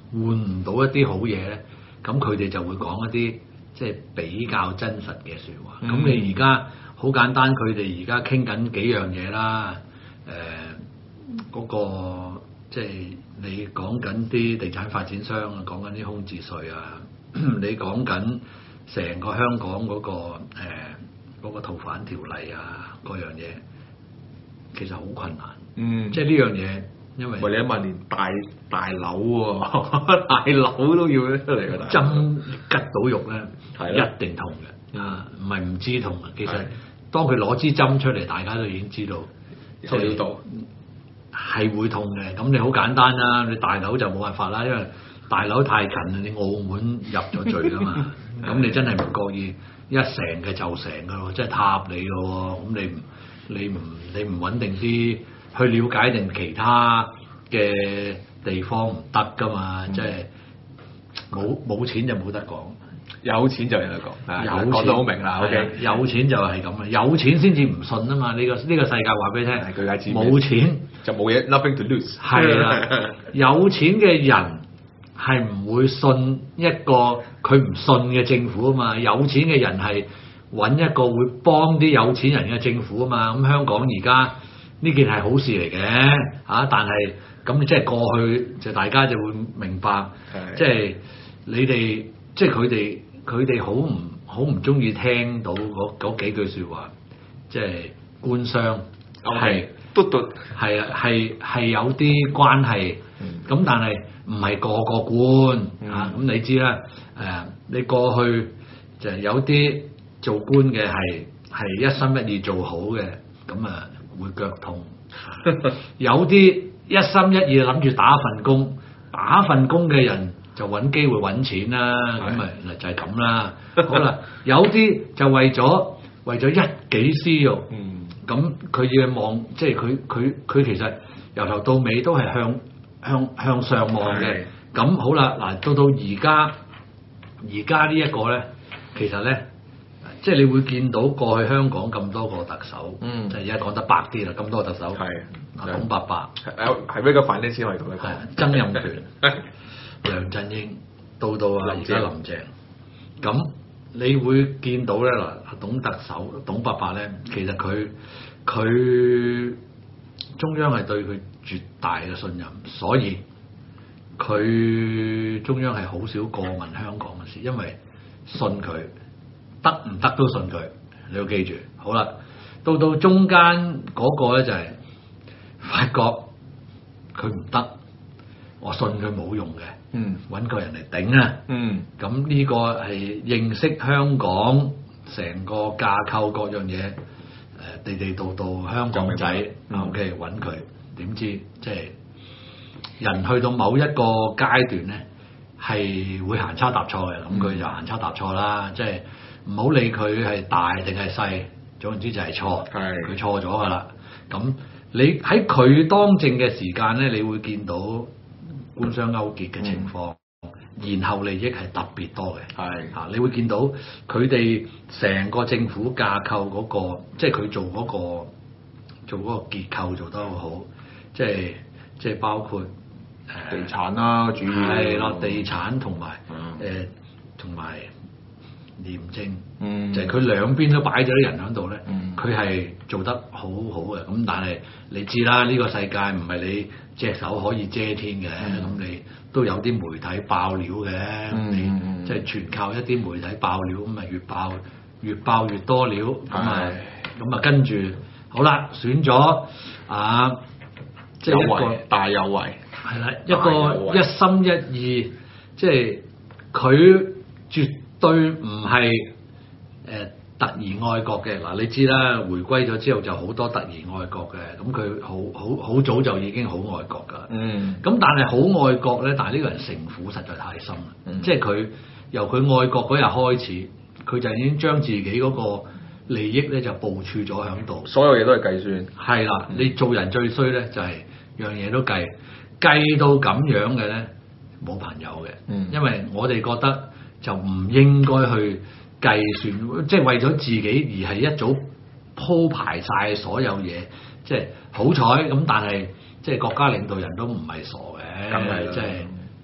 [SPEAKER 3] 換唔到一啲好嘢咧，咁佢哋就會講一啲即係比較真實嘅説話。咁、嗯、你而家好簡單，佢哋而家傾緊幾樣嘢啦。誒、呃，嗰、那個即係你講緊啲地產發展商啊，講緊啲空置稅啊，你講緊成個香港嗰、那個誒嗰、呃那個逃犯條例啊，嗰樣嘢其實好困難。嗯，即係呢樣嘢。因為
[SPEAKER 2] 喂，你一問連大大樓喎、啊，大樓都要出嚟㗎啦，
[SPEAKER 3] 針吉到肉咧，係一定痛嘅，啊，唔係唔知痛啊。其實當佢攞支針出嚟，大家都已經知道，
[SPEAKER 2] 有料到
[SPEAKER 3] 係會痛嘅。咁你好簡單啦，你大樓就冇辦法啦，因為大樓太近啦，你澳門入咗罪㗎嘛。咁你真係唔覺意一成嘅就成㗎咯，即係塌你㗎喎。咁你唔你唔你唔穩定啲。去了解定其他嘅地方唔得噶嘛，嗯、即係冇冇錢就冇得講，
[SPEAKER 2] 有錢就有得講，
[SPEAKER 3] 有
[SPEAKER 2] 講得好明啦。O K，
[SPEAKER 3] 有錢就係咁啊，有錢先至唔信啊嘛。呢、呢個呢、呢個世界話俾你聽，冇錢
[SPEAKER 2] 就冇嘢 ，nothing to lose。
[SPEAKER 3] 係啦，有錢嘅人係唔會信一個佢唔信嘅政府啊嘛。有錢嘅人係揾一個會幫啲有錢人嘅政府啊嘛。咁香港而家。呢件係好事嚟嘅嚇，但係咁即係過去就大家就會明白，即係你哋即係佢哋佢哋好唔好唔中意聽到嗰嗰幾句説話，即係官商係
[SPEAKER 2] 嘟嘟
[SPEAKER 3] 係啊係係有啲關係，咁、嗯、但係唔係個個官嚇，咁、嗯啊、你知啦誒，你過去就有啲做官嘅係係一心一意做好嘅，咁啊。會腳痛，有啲一心一意諗住打份工，打份工嘅人就揾機會揾錢啦，咁咪的就係咁啦。好啦，有啲就為咗為咗一己私欲，咁佢要望，即係佢佢佢其實由頭到尾都係向向向上望嘅。咁的好啦，嗱到到而家而家呢一個咧，其實咧。即係你會見到過去香港咁多個特首，嗯、就而家講得白啲啦，咁多個特首，係啊，董伯伯，
[SPEAKER 2] 係係咩個反應先可以同佢講？
[SPEAKER 3] 曾蔭權、梁振英，到到啊而家林鄭，咁你會見到咧嗱，董特首、董伯伯咧，其實佢佢中央係對佢絕大嘅信任，所以佢中央係好少過問香港嘅事，因為信佢。得唔得都信佢，你要記住。好啦，到到中間嗰個咧就係、是、發覺佢唔得，我信佢冇用嘅，嗯，揾個人嚟頂啊，嗯，咁呢個係認識香港成個架構各樣嘢，誒、呃、地地道道香港仔，OK 揾佢，點知即係人去到某一個階段咧，係會行差踏錯嘅，咁佢就行差踏錯啦，即係。唔好理佢係大定係細，總言之就係錯，佢的錯咗㗎啦。咁你喺佢當政嘅時間咧，你會見到官商勾結嘅情況，延後、嗯、利益係特別多嘅。係嚇的，你會見到佢哋成個政府架構嗰、嗰個，即係佢做嗰、嗰個做嗰個結構做得好好，即係即係包括誒、呃、
[SPEAKER 2] 地產啦，主要
[SPEAKER 3] 係咯，地產同埋誒同埋。廉政，嗯、就係佢兩邊都擺咗啲人喺度咧，佢係、嗯、做得好好嘅。咁但係你知啦，呢、呢個世界唔係你隻手可以遮天嘅，咁、嗯、你都有啲媒體爆料嘅，嗯、你即係全靠一啲媒體爆料，咁咪越爆越爆越多料，咁咪咁啊跟住好啦，選咗啊，即係一個
[SPEAKER 2] 大有為，
[SPEAKER 3] 係啦，一個一心一意，即係佢絕對唔係誒突然愛國嘅。嗱，你知啦，回歸咗之後就好多突然愛國嘅，咁佢好好好早就已經好愛國㗎。嗯。咁但係好愛國咧，但係呢個人城府實在太深啦。嗯、即係佢由佢愛國嗰日開始，佢就已經將自己嗰個利益咧就部署咗喺度。
[SPEAKER 2] 所有嘢都係計算。
[SPEAKER 3] 係啦，嗯、你做人最衰咧就係樣嘢都計，計到咁樣嘅咧冇朋友嘅。嗯。因為我哋覺得。就唔應該去計算，即係為咗自己而係一早鋪排晒所有嘢，即係好彩咁。但係即係國家領導人都唔係傻嘅，即係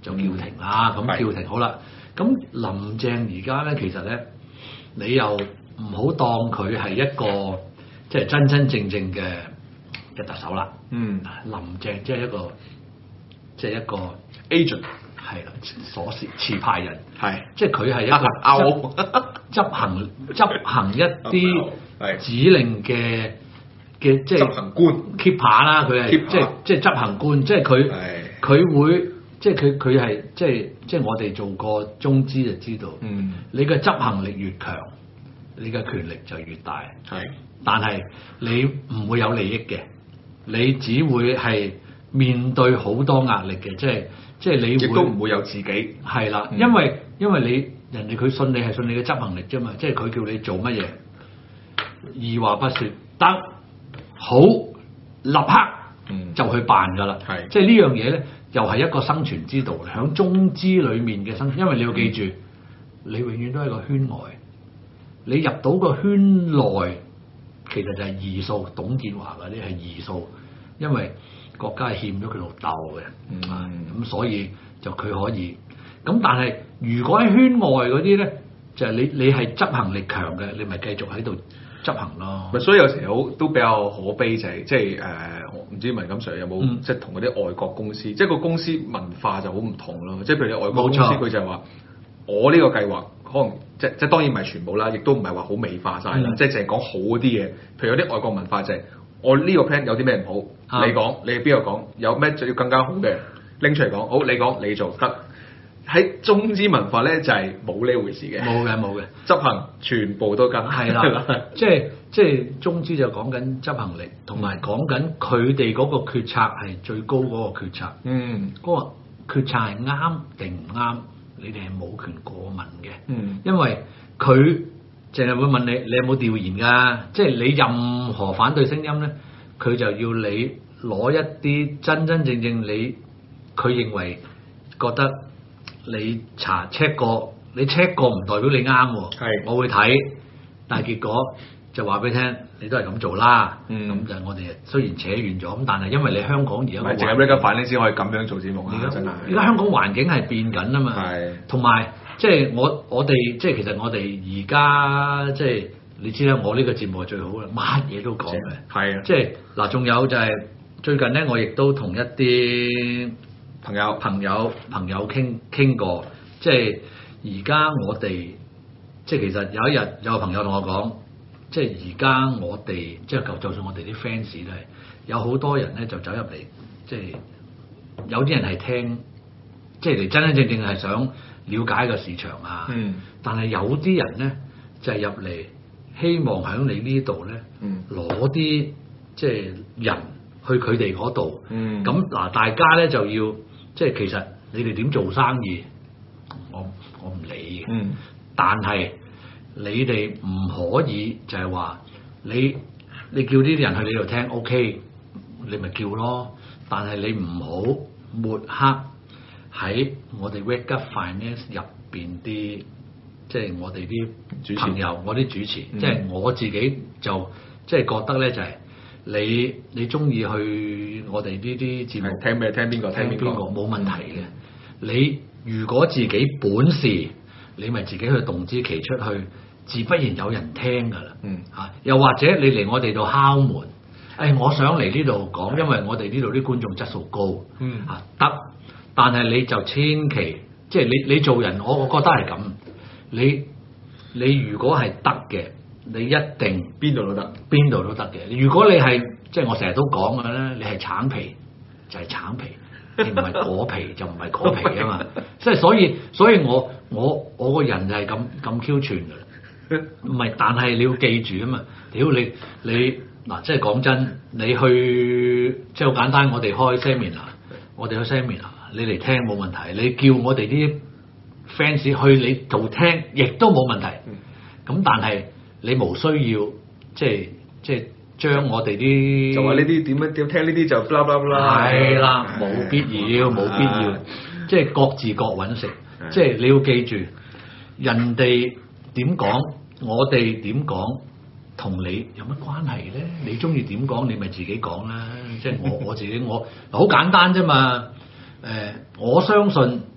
[SPEAKER 3] 就叫停啦。咁、
[SPEAKER 2] 係
[SPEAKER 3] 叫停好啦。咁林鄭而家咧，其實咧，你又唔好當佢係一個即係真真正正嘅嘅特首啦。
[SPEAKER 2] 嗯，
[SPEAKER 3] 林鄭即係一個即係一個
[SPEAKER 2] agent
[SPEAKER 3] 係啦，鎖匙持牌人，
[SPEAKER 2] 係
[SPEAKER 3] 即係佢係一個
[SPEAKER 2] 拗
[SPEAKER 3] 執行執行一啲
[SPEAKER 2] 係
[SPEAKER 3] 指令嘅嘅即係
[SPEAKER 2] 執行官
[SPEAKER 3] keeper 啦，佢係
[SPEAKER 2] keeper
[SPEAKER 3] 即係即係執行官，即係佢
[SPEAKER 2] 係
[SPEAKER 3] 佢會即係佢佢係即係即係我哋做過中資就知道，
[SPEAKER 2] 嗯
[SPEAKER 3] 你嘅執行力越強，你嘅權力就越大。
[SPEAKER 2] 係
[SPEAKER 3] 但係你唔會有利益嘅，你只會係面對好多壓力嘅，即係即係你
[SPEAKER 2] 亦
[SPEAKER 3] 會
[SPEAKER 2] 都唔會有自己
[SPEAKER 3] 係啦，
[SPEAKER 2] 嗯
[SPEAKER 3] 因為因為你人哋佢信你係信你嘅執行力啫嘛，即係佢叫你做乜嘢，二話不說得好立刻
[SPEAKER 2] 嗯
[SPEAKER 3] 就去辦㗎啦，
[SPEAKER 2] 係
[SPEAKER 3] 即係呢樣嘢咧，又係一個生存之道，喺中資裡面嘅生存，因為你要記住，
[SPEAKER 2] 嗯
[SPEAKER 3] 你永遠都係個圈外，你入到個圈內，其實就係異數，董建華嗰啲係異數，因為國家係欠咗佢老豆嘅，
[SPEAKER 2] 嗯
[SPEAKER 3] 啊咁所以就佢可以，咁但係如果喺圈外嗰啲咧，就係、你你係執行力強嘅，你咪繼續喺度執行咯。
[SPEAKER 2] 咪所以有時好都比較可悲就係即係誒，唔知文錦 Sir 有冇、
[SPEAKER 3] 嗯
[SPEAKER 2] 即係同嗰啲外國公司，即係個公司文化就好唔同咯。即係譬如你外國公司
[SPEAKER 3] 冇錯
[SPEAKER 2] 佢就係話，我呢個計劃可能即即係當然唔係全部啦，亦都唔係話好美化晒啦，
[SPEAKER 3] 嗯
[SPEAKER 2] 即係淨係講好嗰啲嘢。譬如有啲外國文化就係、我呢個 plan 有啲咩唔好，
[SPEAKER 3] 啊
[SPEAKER 2] 你講，你邊度講，有咩就要更加好嘅拎出嚟講，好你講你做得。喺中資文化咧就係冇呢回事嘅，
[SPEAKER 3] 冇嘅冇嘅。
[SPEAKER 2] 執行全部都跟
[SPEAKER 3] 係啦，即係即係中資就講緊執行力，同埋講緊佢哋嗰個決策係最高嗰個決策。
[SPEAKER 2] 嗯
[SPEAKER 3] 嗰個決策係啱定唔啱，你哋係冇權過問嘅。
[SPEAKER 2] 嗯
[SPEAKER 3] 因為佢淨係會問你，你有冇調研㗎？即係你任何反對聲音咧，佢就要你攞一啲真真正正你佢認為覺得。你查 check 過，你 check 過唔代表你啱喎。
[SPEAKER 2] 係
[SPEAKER 3] 我會睇，但係結果就話俾你聽，你都係咁做啦。咁、
[SPEAKER 2] 嗯
[SPEAKER 3] 就係我哋雖然扯遠咗，咁但係因為你香港而家
[SPEAKER 2] 唔係淨係 break 反你先可以咁樣做節目啊！
[SPEAKER 3] 而家
[SPEAKER 2] 真係
[SPEAKER 3] 而家香港環境係變緊啊嘛。
[SPEAKER 2] 係
[SPEAKER 3] 同埋即係我我哋即係其實我哋而家即係你知啦，我呢個節目係最好嘅，乜嘢都講嘅。
[SPEAKER 2] 係啊，
[SPEAKER 3] 即係嗱，仲有就係、最近咧，我亦都同一啲
[SPEAKER 2] 朋友
[SPEAKER 3] 朋友朋友傾傾過，即係而家我哋即係其實有一日有個朋友同我講，即係而家我哋即係就就算我哋啲 fans 咧，有好多人咧就走入嚟，即係有啲人係聽，即係嚟真真正正係想了解個市場啊。
[SPEAKER 2] 嗯
[SPEAKER 3] 但係有啲人咧就係入嚟希望喺你呢度咧
[SPEAKER 2] 嗯
[SPEAKER 3] 攞啲即係人去佢哋嗰度。
[SPEAKER 2] 嗯
[SPEAKER 3] 咁嗱，大家咧就要即係其實你哋點做生意，我我唔理嘅。
[SPEAKER 2] 嗯
[SPEAKER 3] 但係你哋唔可以就係話你你叫呢啲人去你度聽 OK，你咪叫咯。但係你唔好抹黑喺我哋 Wake Up Finance 入邊啲，即係我哋
[SPEAKER 2] 主持
[SPEAKER 3] 啲朋友，我啲主持，
[SPEAKER 2] 嗯
[SPEAKER 3] 即係我自己就即係覺得咧就係、你你中意去我哋呢啲節目
[SPEAKER 2] 係聽咩聽邊個聽邊個
[SPEAKER 3] 邊個冇問題嘅。你如果自己本事，你咪自己去動之其出去，自不然有人聽㗎啦。
[SPEAKER 2] 嗯
[SPEAKER 3] 嚇，又或者你嚟我哋度敲門，誒、哎，我想嚟呢度講，因為我哋呢度啲觀眾質素高。
[SPEAKER 2] 嗯
[SPEAKER 3] 嚇得，但係你就千祈，即係你你做人，我我覺得係咁。你你如果係得嘅，你一定
[SPEAKER 2] 邊度都得。
[SPEAKER 3] 邊度都得嘅。如果你係即係我成日都講嘅咧，你係橙皮就係、橙皮，你唔係果皮就唔係果皮啊嘛。即係所以，所以我我我個人就係咁咁 Q 串㗎啦。唔係，但係你要記住啊嘛。屌你你嗱，即係講真，你去即係好簡單，我哋開 seminar，我哋去 seminar，你嚟聽冇問題。你叫我哋啲 fans 去你度聽，亦都冇問題。咁但係你無需要即係即係將我哋啲
[SPEAKER 2] 就話呢啲點樣點聽呢啲就 blah blah blah。
[SPEAKER 3] 係啦，冇必要，冇必要
[SPEAKER 2] 啊，
[SPEAKER 3] 即係各自各揾食。
[SPEAKER 2] 係
[SPEAKER 3] 即係你要記住，人哋點講，我哋點講，同你有乜關係咧？你中意點講，你咪自己講啦。即係我我自己，我好簡單啫嘛。誒、我相信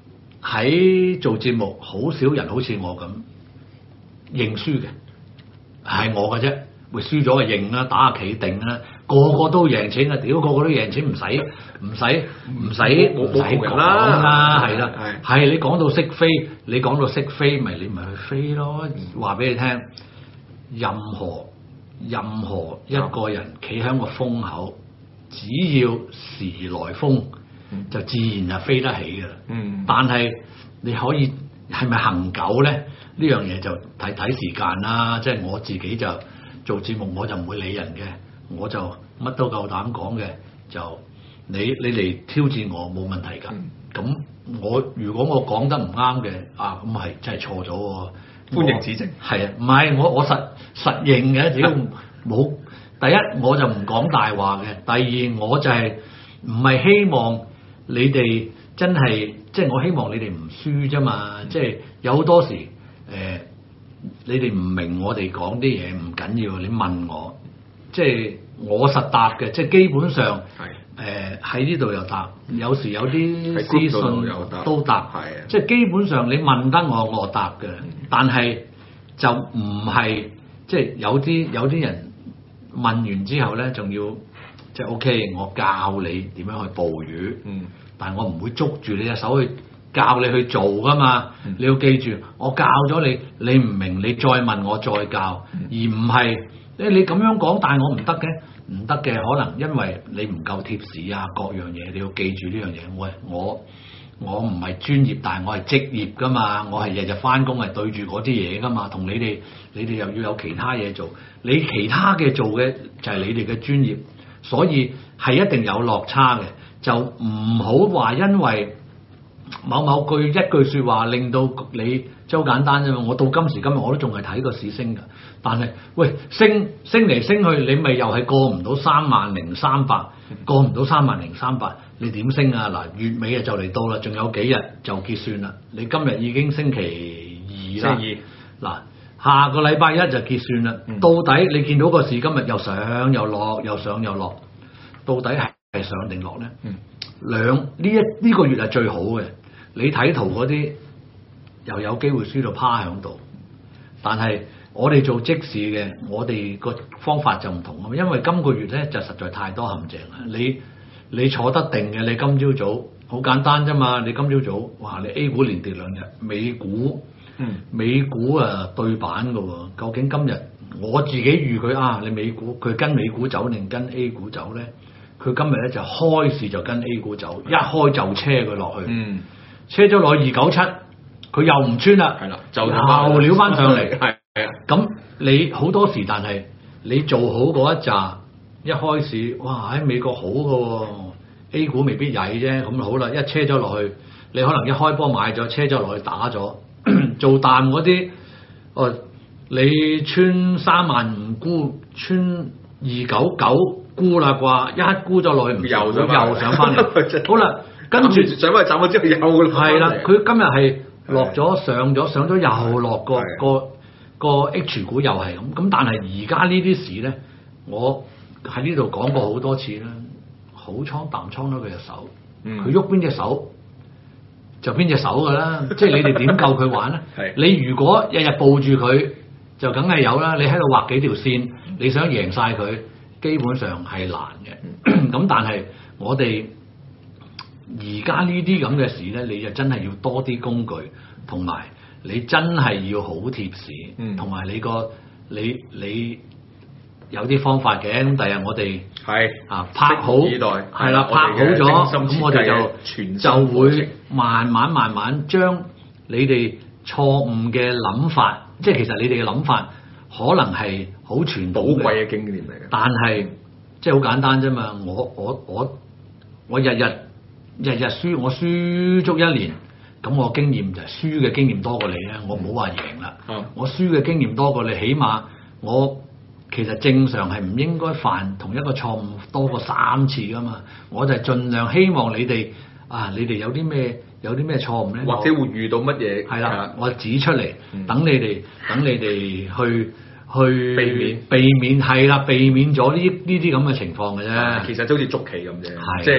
[SPEAKER 3] 喺做節目，好少人好似我咁認輸嘅，係我嘅啫。會輸咗就認啦，打下企定啦，個個都贏錢啊！屌，個個都贏錢，唔使唔使唔使唔使講啦，係啦，係你講到識飛，你講到識飛，咪你咪去飛咯。話俾你聽，任何任何一個人企喺個風口，只要時來風，就自然就飛得起㗎啦。嗯，但係你可以係咪恆久咧？呢樣嘢就睇睇時間啦。即係我自己就。做節目我就唔會理人嘅，我就乜都夠膽講嘅，就你你嚟挑戰我冇問題㗎。咁、嗯、我如果我講得唔啱嘅，啊咁係真係錯咗喎，
[SPEAKER 2] 歡迎指正。
[SPEAKER 3] 係啊，唔係我我實實認嘅，只要冇第一我就唔講大話嘅，第二我就係唔係希望你哋真係即係我希望你哋唔輸啫嘛，即係有好多時誒。呃你哋唔明我哋講啲嘢唔緊要，你問我，即係我實答嘅，即係基本上誒喺呢度又答，有時有啲私信都答，即係基本上你問得我我答嘅，但係就唔係即係有啲有啲人問完之後咧，仲要即係 OK，我教你點樣去捕魚，嗯、但係我唔會捉住你隻手去。教你去做㗎嘛，嗯、你要記住，我教咗你，你唔明你再問我再教，嗯、而唔係誒你咁樣講，但係我唔得嘅，唔得嘅可能因為你唔夠貼士啊，各樣嘢你要記住呢樣嘢。喂，我我唔係專業，但係我係職業㗎嘛，我係日日返工係對住嗰啲嘢㗎嘛，同你哋你哋又要有其他嘢做，你其他嘅做嘅就係你哋嘅專業，所以係一定有落差嘅，就唔好話因為。某某句一句説話令到你即係好簡單啫嘛！我到今時今日我都仲係睇個市升㗎，但係喂升升嚟升去，你咪又係過唔到三萬零三百，過唔到三萬零三百，你點升啊？嗱，月尾啊就嚟到啦，仲有幾日就結算啦。你今日已經星期二啦，嗱下個禮拜一就結算啦。嗯、到底你見到個市今日又上又落，又上又落，到底係係上定落咧？嗯兩呢一呢個月係最好嘅，你睇圖嗰啲又有機會輸到趴喺度，但係我哋做即市嘅，我哋個方法就唔同啊，因為今個月咧就實在太多陷阱啦。你你坐得定嘅，你今朝早好簡單啫嘛，你今朝早哇，你 A 股連跌兩日，美股嗯美股啊對版㗎喎，究竟今日我自己預佢啊，你美股佢跟美股走定跟 A 股走咧？佢今日咧就開市就跟 A 股走，一開就車佢落去，嗯、車咗落去二九七，佢又唔穿啦，係啦，就又撩翻上嚟，係係啊。咁你好多時，但係你做好嗰一紮，一開市，哇喺美國好嘅喎 ，A 股未必曳啫。咁好啦，一車咗落去，你可能一開波買咗，車咗落去打咗，做淡嗰啲，哦，你穿三萬五沽，穿二九九。沽啦啩，一沽咗落去唔又又上翻嚟，好啦，跟住
[SPEAKER 2] 上翻去走咗之後又
[SPEAKER 3] 係啦，佢今日係落咗上咗上咗又落個個個 H 股又係咁，咁但係而家呢啲市咧，我喺呢度講過好多次啦，好倉淡倉咗佢隻手，佢喐邊隻手就邊隻手㗎啦，即係你哋點夠佢玩咧？係你如果日日抱住佢，就梗係有啦，你喺度畫幾條線，你想贏晒佢。基本上係難嘅，咁但係我哋而家呢啲咁嘅事咧，你就真係要多啲工具，同埋你真係要好貼市，同埋、嗯、你個你你有啲方法嘅。咁第日我哋係啊拍好，係啦拍好咗，咁我哋就就會慢慢慢慢將你哋錯誤嘅諗法，即係其實你哋嘅諗法。可能係好傳統寶貴嘅經驗嚟嘅，但係即係好簡單啫嘛！我我我我日日日日輸，我輸足一年，咁我經驗就係輸嘅經驗多過你咧。我唔好話贏啦，嗯、我輸嘅經驗多過你，起碼我其實正常係唔應該犯同一個錯誤多過三次噶嘛。我就係盡量希望你哋啊，你哋有啲咩有啲咩錯誤咧，
[SPEAKER 2] 或者會遇到乜嘢
[SPEAKER 3] 係啦，我指出嚟，嗯、等你哋等你哋去。去避免避免係啦，避免咗呢呢啲咁嘅情況嘅啫。
[SPEAKER 2] 其實都好似捉棋咁啫，即係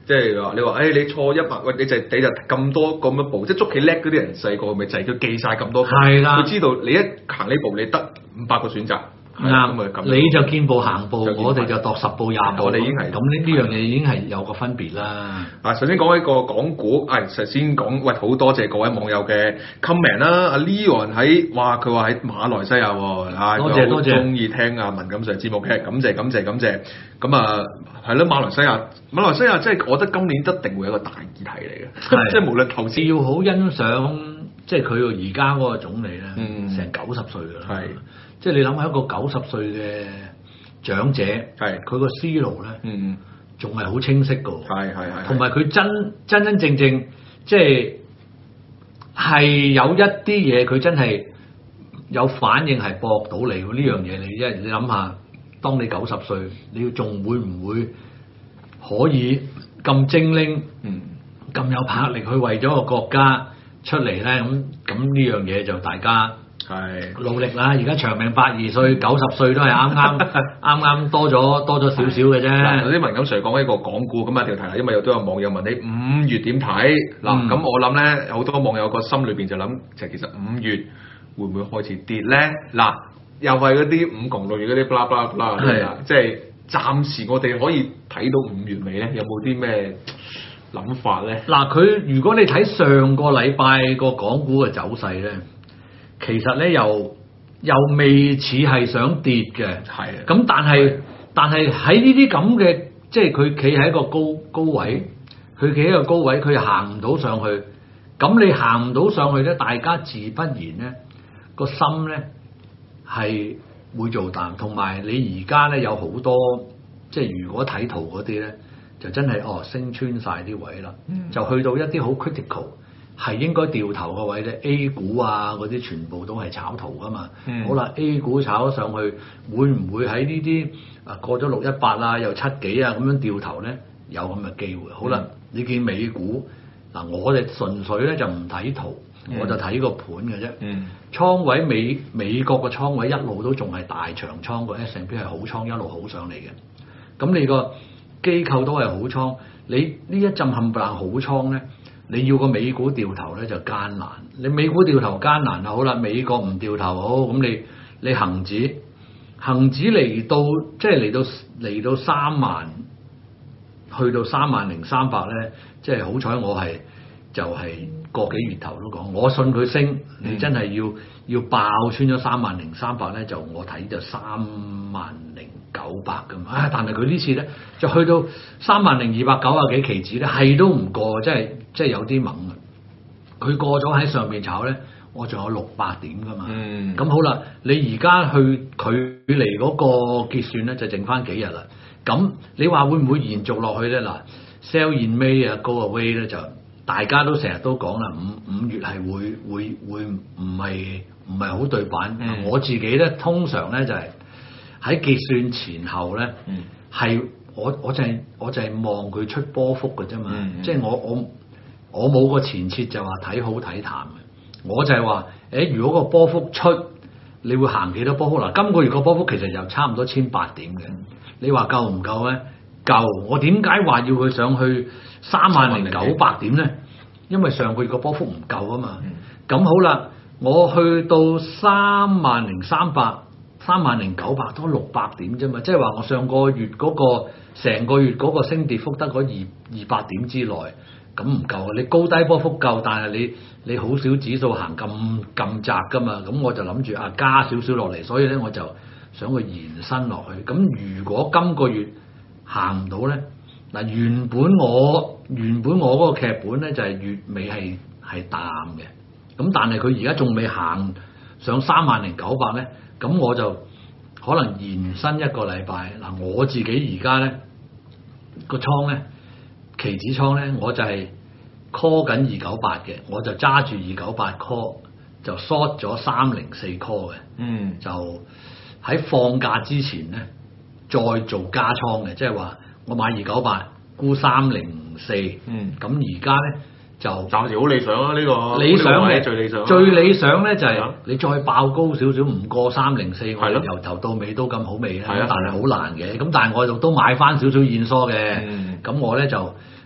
[SPEAKER 2] 即係話你話，誒、哎、你錯一百，喂你就你就咁多咁樣步，即係捉棋叻嗰啲人細個咪就係佢記晒咁多步，
[SPEAKER 3] 係啦，
[SPEAKER 2] 佢知道你一行呢步你得五百個選擇。
[SPEAKER 3] 啱，你就見步行步，
[SPEAKER 2] 就
[SPEAKER 3] 我哋就度十步廿步，
[SPEAKER 2] 我哋已經係
[SPEAKER 3] 咁呢呢樣嘢已經係有個分別啦。
[SPEAKER 2] 啊，首先講一個港股，誒，首先講，喂，好多謝各位網友嘅 comment 啦。阿 Leon 喺，哇，佢話喺馬來西亞喎，啊，
[SPEAKER 3] 多謝多謝，
[SPEAKER 2] 中意聽啊文錦上節目嘅，感謝感謝感謝。咁啊，係咯，馬來西亞，馬來西亞即係我覺得今年一定會有一個大議題嚟嘅，即係無論投資
[SPEAKER 3] 要好欣賞，即係佢而家嗰個總理咧，成九十歲㗎啦。
[SPEAKER 2] 係。
[SPEAKER 3] 即係你諗下一個九十歲嘅長者，係佢個思路咧，嗯，仲係好清晰㗎，
[SPEAKER 2] 係係係，
[SPEAKER 3] 同埋佢真真真正正即係係有一啲嘢佢真係有反應係駁到你呢樣嘢，你因為你諗下，當你九十歲，你仲會唔會可以咁精靈，嗯，咁有魄力去為咗個國家出嚟咧？咁咁呢樣嘢就大家。係努力啦！而家長命百二歲，九十歲都係啱啱啱啱多咗多咗少少嘅啫。嗱，
[SPEAKER 2] 頭先文錦 Sir 講一個港股咁啊條題啦，因為又都有網友問你五月點睇嗱，咁、嗯、我諗咧好多網友個心裏邊就諗，就其實五月會唔會開始跌咧？嗱，又係嗰啲五窮六月嗰啲 blah blah blah 係啊，即係暫時我哋可以睇到五月尾咧，有冇啲咩諗法咧？
[SPEAKER 3] 嗱，佢如果你睇上個禮拜個港股嘅走勢咧。其實咧又又未似係想跌嘅，係啊。咁但係但係喺呢啲咁嘅，即係佢企喺一個高高位，佢企喺個高位，佢行唔到上去。咁你行唔到上去咧，大家自不然咧個心咧係會做淡。同埋你而家咧有好多，即係如果睇圖嗰啲咧，就真係哦升穿晒啲位啦，嗯、就去到一啲好 critical。係應該掉頭個位咧 ，A 股啊嗰啲全部都係炒圖噶嘛。嗯、好啦 ，A 股炒咗上去，會唔會喺呢啲啊過咗六一八啊，又七幾啊咁樣掉頭咧？有咁嘅機會。好啦，嗯、你見美股嗱，我哋純粹咧就唔睇圖，嗯、我就睇個盤嘅啫。嗯、倉位美美國個倉位一路都仲係大長倉，個 S and P 係好倉一路好上嚟嘅。咁你個機構都係好倉，你呢一陣冚唪唥好倉咧？你要個美股掉頭咧就艱難，你美股掉頭艱難啊！好啦，美國唔掉頭好，咁你你恆指恆指嚟到即係嚟到嚟到三萬，去到三萬零三百咧，即係好彩我係就係、是、個幾月頭都講，我信佢升，你真係要要爆穿咗三萬零三百咧，就我睇就三萬零九百㗎嘛，啊！但係佢呢次咧就去到三萬零二百九啊幾期指咧，係都唔過，即係即係有啲猛啊！佢過咗喺上邊炒咧，我仲有六百點㗎嘛。嗯。咁好啦，你而家去距離嗰個結算咧，就剩翻幾日啦。咁你話會唔會延續落去咧？嗱 ，sell in May 啊，go away 咧就大家都成日都講啦，五五月係會會會唔係唔係好對版。嗯、我自己咧通常咧就係、是。喺結算前後咧，係、嗯、我我就係、是、我就係望佢出波幅嘅啫嘛，嗯、即係我我我冇個前設就話睇好睇淡嘅，我就係話，誒如果個波幅出，你會行幾多波幅？嗱，今個月個波幅其實又差唔多千八點嘅，你話夠唔夠咧？夠，我點解話要佢上去三萬零九百點咧？因為上個月個波幅唔夠啊嘛，咁、嗯、好啦，我去到三萬零三百。三萬零九百多六百點啫嘛，即係話我上個月嗰、嗰個成個月嗰個升跌幅得嗰二二百點之內，咁唔夠啊！你高低波幅夠，但係你你好少指數行咁咁窄噶嘛，咁我就諗住啊加少少落嚟，所以咧我就想去延伸落去。咁如果今個月行唔到咧，嗱原本我原本我嗰個劇本咧就係、係、月尾係係淡嘅，咁但係佢而家仲未行上三萬零九百咧。咁我就可能延伸一個禮拜嗱，我自己而家咧個倉咧期指倉咧，我就係 call 緊二九八嘅，我就揸住二九八 call 就 short 咗三零四 call 嘅，嗯，就喺放假之前咧再做加倉嘅，即係話我買二九八沽三零四，嗯，咁而家咧。就
[SPEAKER 2] 暫時好理想啊！呢、呢個
[SPEAKER 3] 理想嘅
[SPEAKER 2] 最理想、啊，
[SPEAKER 3] 最理想咧就係你再爆高少少，唔過三零四，我由頭到尾都咁好味咧。係啊，但係好難嘅。咁但係我就都買翻少少現梭嘅。咁、嗯、我咧就誒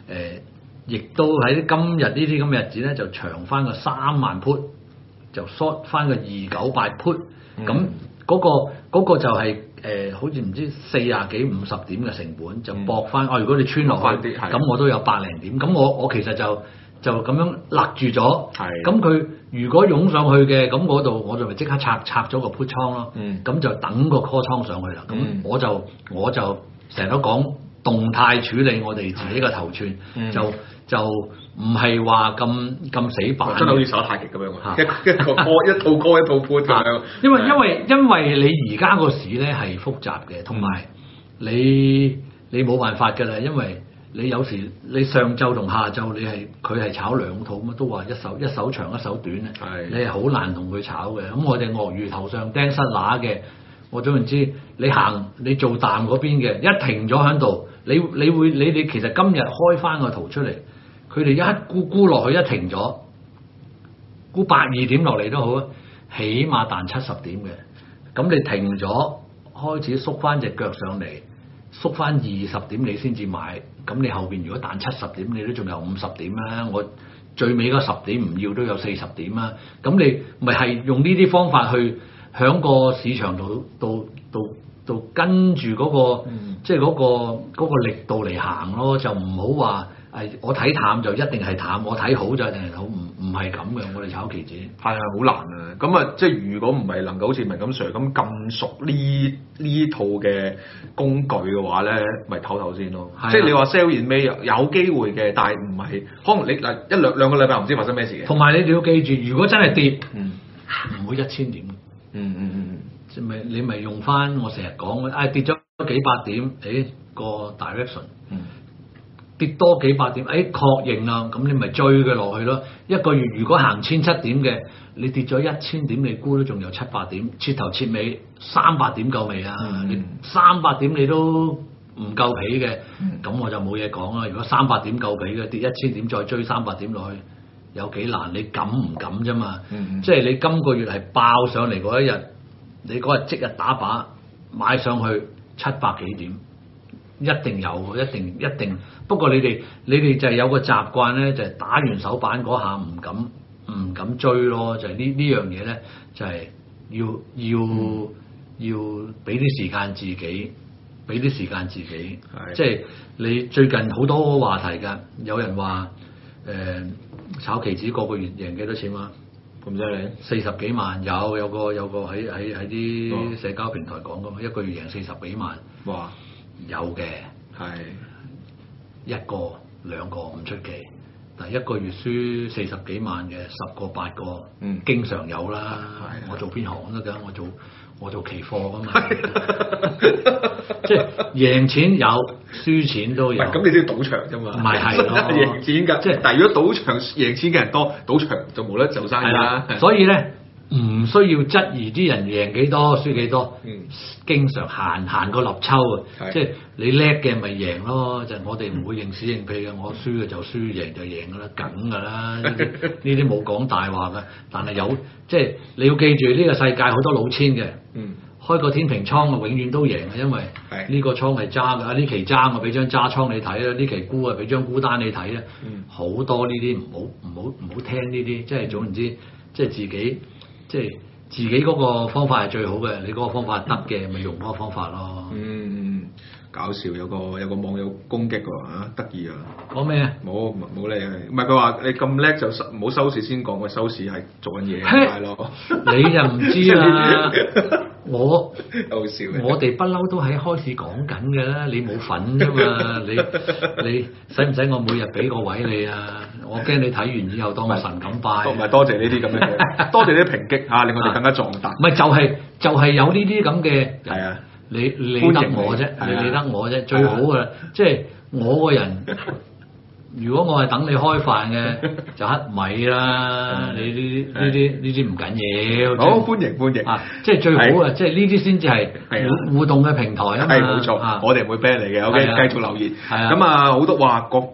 [SPEAKER 3] 誒，亦都喺今日呢啲咁嘅日子咧，就長翻個三萬 put，就 short 翻個二九八 put，咁嗰個嗰個就係、是。誒、呃、好似唔知四廿幾五十點嘅成本就搏翻，哦、嗯！如果你穿落去，咁我都有百零點，咁我我其實就就咁樣勒住咗。係。咁佢如果湧上去嘅，咁嗰度我就咪即刻拆拆咗個 put 倉咯。嗯。咁就等個 call 倉上去啦。咁、嗯、我就我就成日都講動態處理我哋自己嘅頭寸，嗯、就就唔係話咁咁死板。
[SPEAKER 2] 真係好似耍太極咁樣喎，一一個 call 一套 call 一套 put 咁樣。
[SPEAKER 3] 因為因為因為你而家個市咧係複雜嘅，同埋你你冇辦法㗎啦，因為你有時你上晝同下晝你係佢係炒兩套咁都話一手一手長一手短咧，你係好難同佢炒嘅。咁我哋鱷魚頭上釘失乸嘅，我總言之，你行你做淡嗰邊嘅，一停咗喺度，你你會你哋其實今日開翻個圖出嚟。佢哋一沽沽落去一停咗，沽百二點落嚟都好啊，起碼彈七十點嘅。咁你停咗，開始縮翻隻腳上嚟，縮翻二十點你先至買。咁你後邊如果彈七十點，你都仲有五十點啦。我最尾嗰十點唔要都有四十點啦。咁你咪係用呢啲方法去響個市場度度度度跟住嗰、嗰個，嗯、即係嗰、嗰個嗰個力度嚟行咯，就唔好話。係我睇淡就一定係淡，我睇好就一定係好，唔唔係咁嘅。我哋炒期指
[SPEAKER 2] 係啊，好難啊！咁啊，即係如果唔係能夠好似文錦 Sir 咁咁熟呢呢套嘅工具嘅話咧，咪唞唞先咯。即係你話 sell in May 有機會嘅，但係唔係可能你嗱一兩兩個禮拜唔知發生咩事嘅。
[SPEAKER 3] 同埋你哋要記住，如果真係跌，嗯，唔會一千點。
[SPEAKER 2] 嗯嗯嗯，
[SPEAKER 3] 即係咪你咪用翻我成日講嘅，唉、哎、跌咗幾百點，誒、哎、個 direction。嗯。跌多幾百點，誒、哎、確認啦，咁你咪追佢落去咯。一個月如果行千七點嘅，你跌咗一千點，你估都仲有七百點，切頭切尾三百點夠未啊？嗯、你三百點你都唔夠皮嘅，咁、嗯、我就冇嘢講啦。如果三百點夠皮嘅，跌一千點再追三百點落去，有幾難？你敢唔敢啫嘛？嗯、即係你今個月係爆上嚟嗰一日，你嗰日即日打靶買上去七百幾點。一定有，一定一定。不過你哋你哋就係有個習慣咧，就係、是、打完手板嗰下唔敢唔敢追咯。就係、是、呢呢樣嘢咧，就係、是、要要、嗯、要俾啲時間自己，俾啲時間自己。係。即係你最近好多話題㗎，有人話誒、呃、炒期指個個月贏幾多錢嘛？
[SPEAKER 2] 咁犀利？
[SPEAKER 3] 四十幾萬有有個有個喺喺喺啲社交平台講㗎嘛，一個月贏四十幾萬。哇！有嘅，係一個兩個唔出奇，但係一個月輸四十幾萬嘅十個八個，嗯，經常有啦。係我做邊行都得㗎，我做我做期貨㗎嘛，即係贏錢有，輸錢都有。
[SPEAKER 2] 咁你都要賭場啫嘛。唔係係咯，贏錢㗎，即係但係如果賭場贏錢嘅人多，賭場就冇得做生意啦。
[SPEAKER 3] 所以咧。唔需要質疑啲人贏幾多輸幾多，嗯，經常行行個立抽啊，即係你叻嘅咪贏咯，就係、我哋唔會認屎認屁嘅，我輸嘅就輸，贏就贏㗎啦，梗㗎啦，呢啲呢啲冇講大話㗎，但係有即係你要記住呢、呢個世界好多老千嘅，嗯，開個天平倉啊，永遠都贏嘅，因為呢個倉係揸㗎，呢期揸我俾張揸倉你睇啦，呢期沽啊俾張沽單你睇啦，好、嗯、多呢啲唔好唔好唔好聽呢啲，即係總言之，即係自己。即係自己嗰個方法係最好嘅，你嗰個方法得嘅，咪用嗰個方法咯。
[SPEAKER 2] 嗯，搞笑有個有個網友攻擊喎嚇，得意啊！
[SPEAKER 3] 講咩啊？
[SPEAKER 2] 冇冇理啊！唔係佢話你咁叻就唔好收市先講，個收市係做緊嘢係咯。
[SPEAKER 3] 你就唔知啦，我
[SPEAKER 2] 好笑嘅。
[SPEAKER 3] 我哋不嬲都喺開市講緊嘅啦，你冇份啫嘛？你你使唔使我每日俾個位你啊？我驚你睇完以後當我神咁拜。
[SPEAKER 2] 同埋多謝呢啲咁嘅嘢，多謝呢啲抨擊嚇，令我哋更加壯大。
[SPEAKER 3] 唔係就係就係有呢啲咁嘅。係啊。你理得我啫，你理得我啫，最好嘅，即係我個人。如果我係等你開飯嘅，就乞米啦。你呢啲呢啲呢啲唔緊要。
[SPEAKER 2] 好歡迎歡迎
[SPEAKER 3] 啊！即係最好啊！即係呢啲先至係互互動嘅平台啊嘛。
[SPEAKER 2] 係冇錯，我哋唔會啤你嘅。OK，繼續留言。係啊。咁啊，好多話國話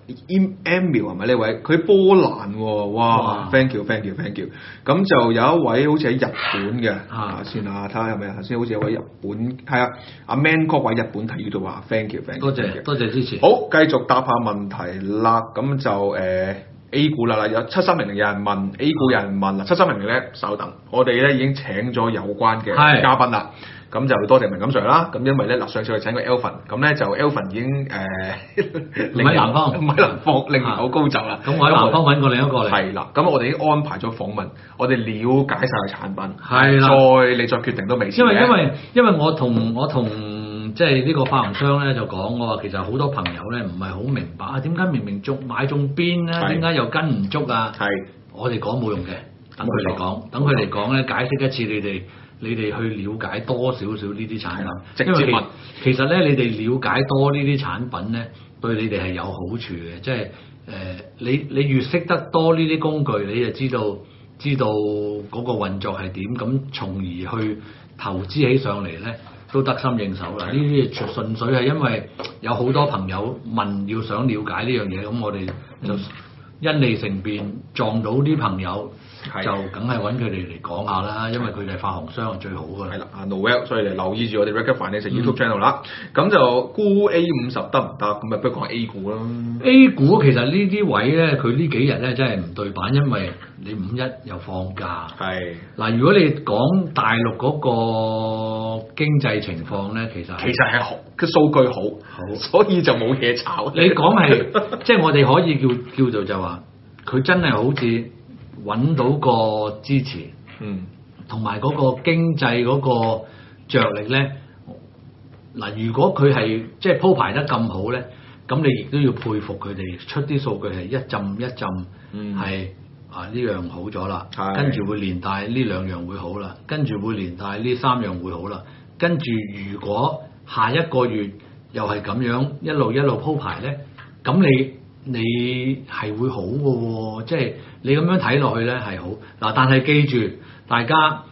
[SPEAKER 2] Emil 係咪呢位？佢波蘭喎，哇
[SPEAKER 3] 哇
[SPEAKER 2] ！Thank you，thank you，thank you。咁就有一位好似喺日本嘅，
[SPEAKER 3] 啊
[SPEAKER 2] 啊先啊，睇下係咪啊？頭先好似有位日本係啊，阿 Man 哥位日本睇到話 thank you，thank you，
[SPEAKER 3] 多謝多謝支持。
[SPEAKER 2] 好，繼續答下問題啦。咁就誒、呃、A 股啦，有七三零零有人問 A 股有人問啦，七三零零咧稍等，我哋咧已經請咗有關嘅
[SPEAKER 3] 係
[SPEAKER 2] 嘉賓啦。咁就多謝文錦 Sir 啦。咁因為咧嗱，上次我哋請過 Alvin，咁咧就 Alvin 已經誒
[SPEAKER 3] 唔喺南方，
[SPEAKER 2] 唔喺南方，另有高就啦。
[SPEAKER 3] 咁我喺南方揾過另一個嚟。
[SPEAKER 2] 係啦，咁我哋已經安排咗訪問，我哋了解晒個產品，
[SPEAKER 3] 係啦
[SPEAKER 2] 再你再決定都未遲嘅。
[SPEAKER 3] 因為因為因為我同我同即係呢個發行商咧就講，我話其實好多朋友咧唔係好明白啊，點解明明中買中邊咧，點解又跟唔足啊？
[SPEAKER 2] 係
[SPEAKER 3] 我哋講冇用嘅，等佢嚟講，等佢嚟講咧解釋一次你哋。你哋去了解多少少呢啲產品，
[SPEAKER 2] 直接
[SPEAKER 3] 因為
[SPEAKER 2] 問
[SPEAKER 3] 其實咧，你哋了解多呢啲產品咧，對你哋係有好處嘅。即係誒、呃，你你越識得多呢啲工具，你就知道知道嗰個運作係點，咁從而去投資起上嚟咧，都得心應手啦。呢啲純粹係因為有好多朋友問要想了解呢樣嘢，咁我哋就因利乘便撞到啲朋友。就梗係揾佢哋嚟講下啦，因為佢哋發行商係最好㗎啦。
[SPEAKER 2] 係啦，啊 Noel，所以你留意住我哋 Reckitt Finance YouTube channel 啦。咁、嗯、就沽 A 五十得唔得？咁咪不如講 A 股啦。A
[SPEAKER 3] 股其實呢啲位咧，佢呢幾日咧真係唔對版，因為你五一又放假。係嗱，如果你講大陸嗰個經濟情況咧，其實
[SPEAKER 2] 其實係好嘅數據好，好，所以就冇嘢炒。
[SPEAKER 3] 你講係即係我哋可以叫叫做就話，佢真係好似。揾到個支持，嗯，同埋嗰個經濟嗰個着力咧，嗱，如果佢係即係鋪排得咁好咧，咁你亦都要佩服佢哋出啲數據係一浸一浸，嗯，係啊呢樣好咗啦，跟住會連帶呢兩樣會好啦，跟住會連帶呢三樣會好啦，跟住如果下一個月又係咁樣一路一路鋪排咧，咁你。你係會好嘅喎，即係你咁樣睇落去咧係好嗱，但係記住大家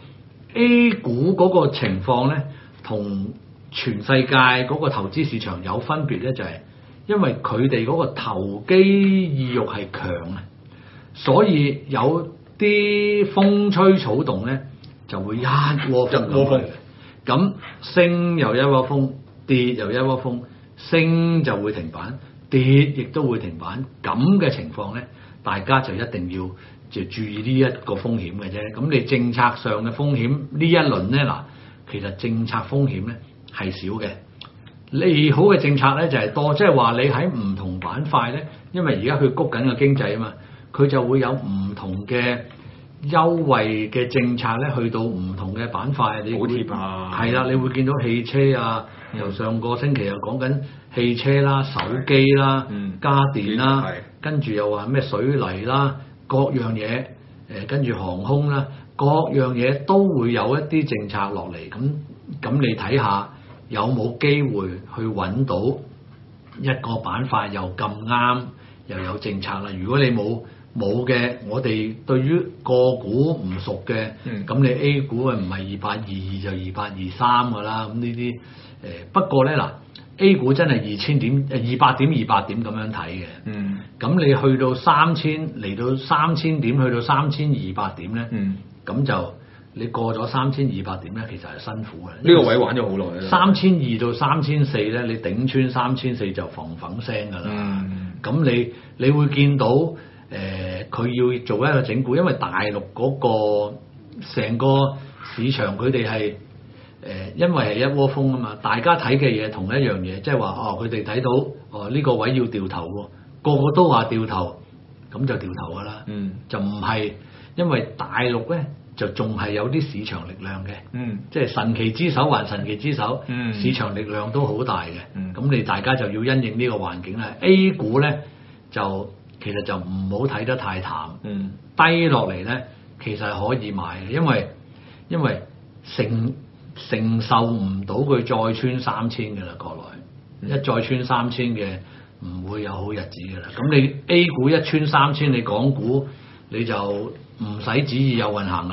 [SPEAKER 3] A 股嗰個情況咧，同全世界嗰個投資市場有分別咧，就係因為佢哋嗰個投機意欲係強啊，所以有啲風吹草動咧就會一窩蜂咁去，咁升又一窩蜂，跌又一窩蜂，升就會停板。跌亦都會停板，咁嘅情況咧，大家就一定要就注意呢一個風險嘅啫。咁你政策上嘅風險呢一輪咧，嗱，其實政策風險咧係少嘅，利好嘅政策咧就係多，即係話你喺唔同板塊咧，因為而家佢谷緊個經濟啊嘛，佢就會有唔同嘅優惠嘅政策咧，去到唔同嘅板塊，你
[SPEAKER 2] 補貼啊，
[SPEAKER 3] 係啦，你會見到汽車啊，嗯、由上個星期又講緊汽車啦、手機啦、嗯、家電啦，跟住又話咩水泥啦，各樣嘢，誒跟住航空啦，各樣嘢都會有一啲政策落嚟，咁咁你睇下有冇機會去揾到一個板塊又咁啱又有政策啦？如果你冇冇嘅，我哋對於個股唔熟嘅，咁、嗯、你 A 股啊唔係二八二二就二八二三噶啦，咁呢啲誒不過咧嗱 A 股真係二千點誒二百點二百點咁樣睇嘅，咁、嗯、你去到三千嚟到三千點去到三千二百點咧，咁、嗯、就你過咗三千二百點咧，其實係辛苦嘅。
[SPEAKER 2] 呢個位玩咗好耐啦。
[SPEAKER 3] 三千二到三千四咧，你頂穿三千四就嘭嘭聲噶啦。咁、嗯、你你會見到。誒佢、呃、要做一個整固，因為大陸嗰個成個市場佢哋係誒，因為係一窩蜂啊嘛，大家睇嘅嘢同一樣嘢，即係話哦，佢哋睇到哦呢、呢個位要掉頭喎，個個都話掉頭，咁就掉頭噶啦，嗯，就唔係因為大陸咧就仲係有啲市場力量嘅，嗯，即係神奇之手還神奇之手，嗯，市場力量都好大嘅，嗯，咁你大家就要因應呢個環境啦。A 股咧就。其實就唔好睇得太淡，嗯、低落嚟咧，其實係可以買嘅，因為因為承承受唔到佢再穿三千嘅啦，國內、嗯、一再穿三千嘅唔會有好日子嘅啦。咁你 A 股一穿三千，你港股你就唔使旨意有運行噶啦，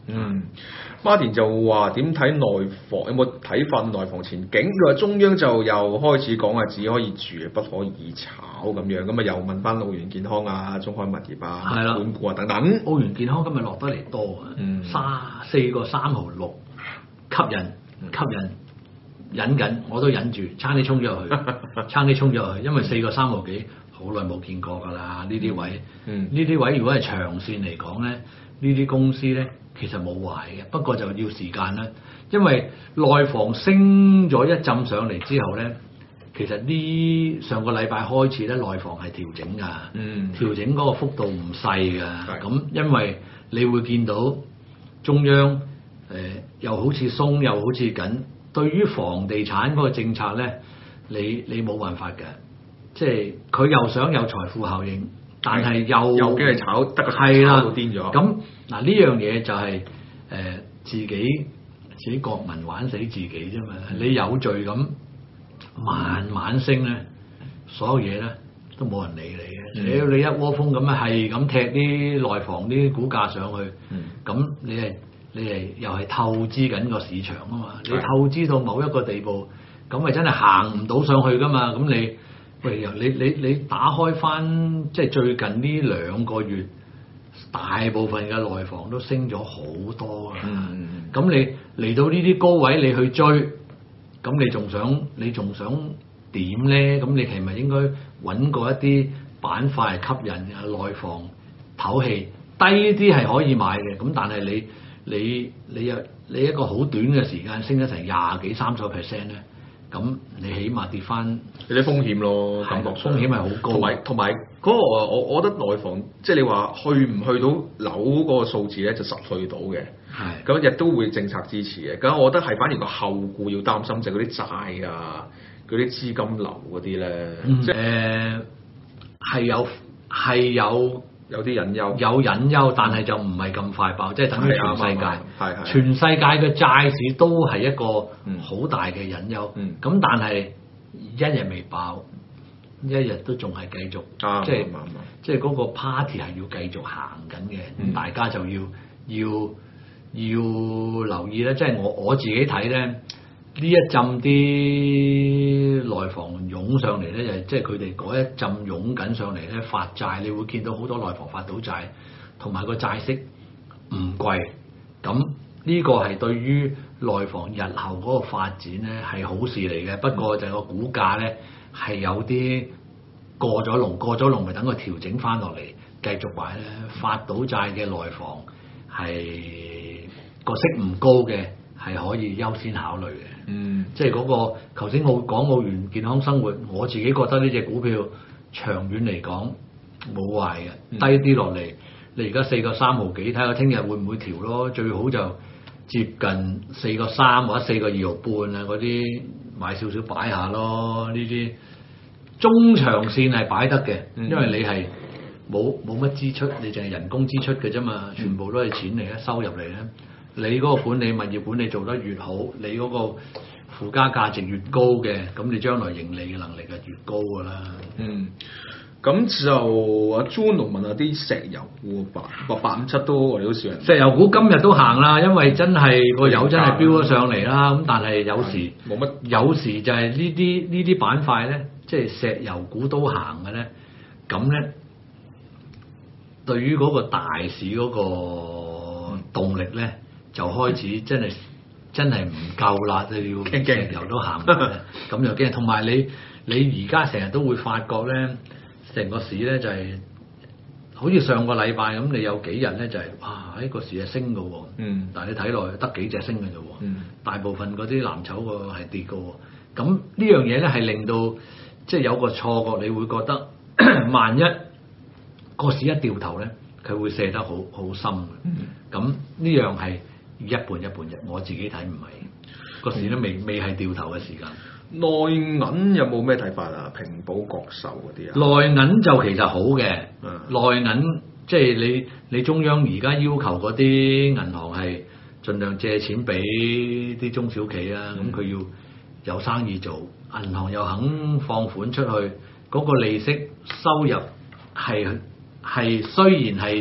[SPEAKER 2] 嗯，Martin 就話點睇內房？有冇睇法內房前景？佢話中央就又開始講啊，只可以住，不可以炒咁樣。咁啊又問翻澳元健康啊、中海物業啊、
[SPEAKER 3] 係啦
[SPEAKER 2] 管股啊等等。
[SPEAKER 3] 澳元健康今日落得嚟多啊，
[SPEAKER 2] 嗯
[SPEAKER 3] 三四個三毫六，吸引吸引忍緊，我都忍住，差啲衝咗入去，差啲衝咗入去，因為四個三毫幾好耐冇見過㗎啦，呢啲位，
[SPEAKER 2] 嗯
[SPEAKER 3] 呢啲位如果係長線嚟講咧，呢啲公司咧其實冇壞嘅，不過就要時間啦，因為內房升咗一浸上嚟之後咧，其實呢上個禮拜開始咧內房係調整㗎，
[SPEAKER 2] 嗯
[SPEAKER 3] 調整嗰個幅度唔細㗎，
[SPEAKER 2] 係
[SPEAKER 3] 咁因為你會見到中央誒、呃、又好似鬆又好似緊，對於房地產嗰個政策咧，你你冇辦法嘅，即係佢又想有財富效應，但係又
[SPEAKER 2] 又驚係炒得個炒
[SPEAKER 3] 係啦
[SPEAKER 2] 到癲咗。
[SPEAKER 3] 咁嗱呢樣嘢就係、誒、自己自己國民玩死自己啫嘛，你有序咁慢慢升咧，所有嘢咧都冇人理你嘅。只要、
[SPEAKER 2] 嗯、
[SPEAKER 3] 你一窩蜂咁啊，係咁踢啲內房啲股價上去，咁、
[SPEAKER 2] 嗯、
[SPEAKER 3] 你係你係又係透支緊個市場啊嘛。
[SPEAKER 2] 係
[SPEAKER 3] 你透支到某一個地步，咁咪真係行唔到上去噶嘛。咁你喂又你你你打開翻即係最近呢兩個月，大部分嘅內房都升咗好多啊。
[SPEAKER 2] 嗯
[SPEAKER 3] 咁你嚟到呢啲高位你去追，咁你仲想你仲想點咧？咁你係咪應該揾過一啲板塊係吸引嘅內房唞氣？低啲係可以買嘅，咁但係你你你有你一個好短嘅時間升咗成廿幾三十 percent 咧，咁你起碼跌翻
[SPEAKER 2] 有啲風險咯，感覺
[SPEAKER 3] 風險係好高，
[SPEAKER 2] 同埋同埋嗰個我我覺得內房即係你話去唔去到樓嗰個數字咧，就實去到嘅。
[SPEAKER 3] 係
[SPEAKER 2] 咁亦都會政策支持嘅。咁我覺得係反而個後顧要擔心就係嗰啲債啊、嗰啲資金流嗰啲咧，
[SPEAKER 3] 嗯
[SPEAKER 2] 即係
[SPEAKER 3] 誒係有係有。
[SPEAKER 2] 有啲隱憂。
[SPEAKER 3] 有隱憂，但係就唔係咁快爆，即係等於全世界，
[SPEAKER 2] 係係
[SPEAKER 3] 全世界嘅債市都係一個
[SPEAKER 2] 嗯
[SPEAKER 3] 好大嘅隱憂。咁、
[SPEAKER 2] 嗯
[SPEAKER 3] 但係一日未爆，一日都仲係繼續，
[SPEAKER 2] 啱
[SPEAKER 3] 即係
[SPEAKER 2] 啱啱
[SPEAKER 3] 即係嗰個 party 係要繼續行緊嘅。咁、
[SPEAKER 2] 嗯
[SPEAKER 3] 大家就要要要留意咧。即係我我自己睇咧，呢一陣啲內房湧上嚟咧，就係即係佢哋嗰一陣湧緊上嚟咧，發債，你會見到好多內房發到債，同埋個債息唔貴，咁呢個係對於內房日後嗰個發展咧係好事嚟嘅。不過就係個股價咧係有啲過咗龍，過咗龍咪等佢調整翻落嚟，繼續買咧。發到債嘅內房係個息唔高嘅，係可以優先考慮嘅。
[SPEAKER 2] 嗯，
[SPEAKER 3] 即係嗰、嗰個頭先我講澳元健康生活，我自己覺得呢隻股票長遠嚟講冇壞嘅，
[SPEAKER 2] 嗯
[SPEAKER 3] 低啲落嚟，你而家四個三毫幾，睇下聽日會唔會調咯？最好就接近四個三或者四個二毫半啊，嗰啲買少少擺下咯。呢啲中長線係擺得嘅，
[SPEAKER 2] 嗯
[SPEAKER 3] 因為你係冇冇乜支出，你淨係人工支出嘅啫嘛，全部都係錢嚟嘅，收入嚟咧。你嗰個管理物業管理做得越好，你嗰個附加價值越高嘅，咁你將來盈利嘅能力係越高㗎啦。
[SPEAKER 2] 嗯，咁就阿 Juno 問下啲石油股八八八五七都我哋都少人。
[SPEAKER 3] 石油股今日都行啦，因為真係個油真係飆咗上嚟啦。咁但係有時
[SPEAKER 2] 冇乜
[SPEAKER 3] 有時就係呢啲呢啲板塊咧，即係石油股都行嘅咧，咁咧對於嗰個大市嗰個動力咧，就開始真係真係唔夠啦，你要
[SPEAKER 2] 驚驚
[SPEAKER 3] 石油都行唔到咧，咁就驚。同埋你你而家成日都會發覺咧，成個市咧就係、好似上個禮拜咁，你有幾日咧就係、哇！呢個市係升嘅喎，
[SPEAKER 2] 嗯
[SPEAKER 3] 但係你睇落去得幾隻升嘅啫喎，
[SPEAKER 2] 嗯
[SPEAKER 3] 大部分嗰啲藍籌個係跌嘅喎。咁呢樣嘢咧係令到即係有個錯覺，你會覺得萬一個市一掉頭咧，佢會瀉得好好深嘅。咁呢、
[SPEAKER 2] 嗯、
[SPEAKER 3] 樣係一半一半啫，我自己睇唔係個市都未未係掉頭嘅時間。
[SPEAKER 2] 內銀有冇咩睇法啊？平保國壽嗰啲啊？
[SPEAKER 3] 內銀就其實好嘅，
[SPEAKER 2] 嗯
[SPEAKER 3] 內銀即係你你中央而家要求嗰啲銀行係盡量借錢俾啲中小企啊，咁佢、
[SPEAKER 2] 嗯、
[SPEAKER 3] 要有生意做，銀行又肯放款出去，嗰、嗰個利息收入係係雖然係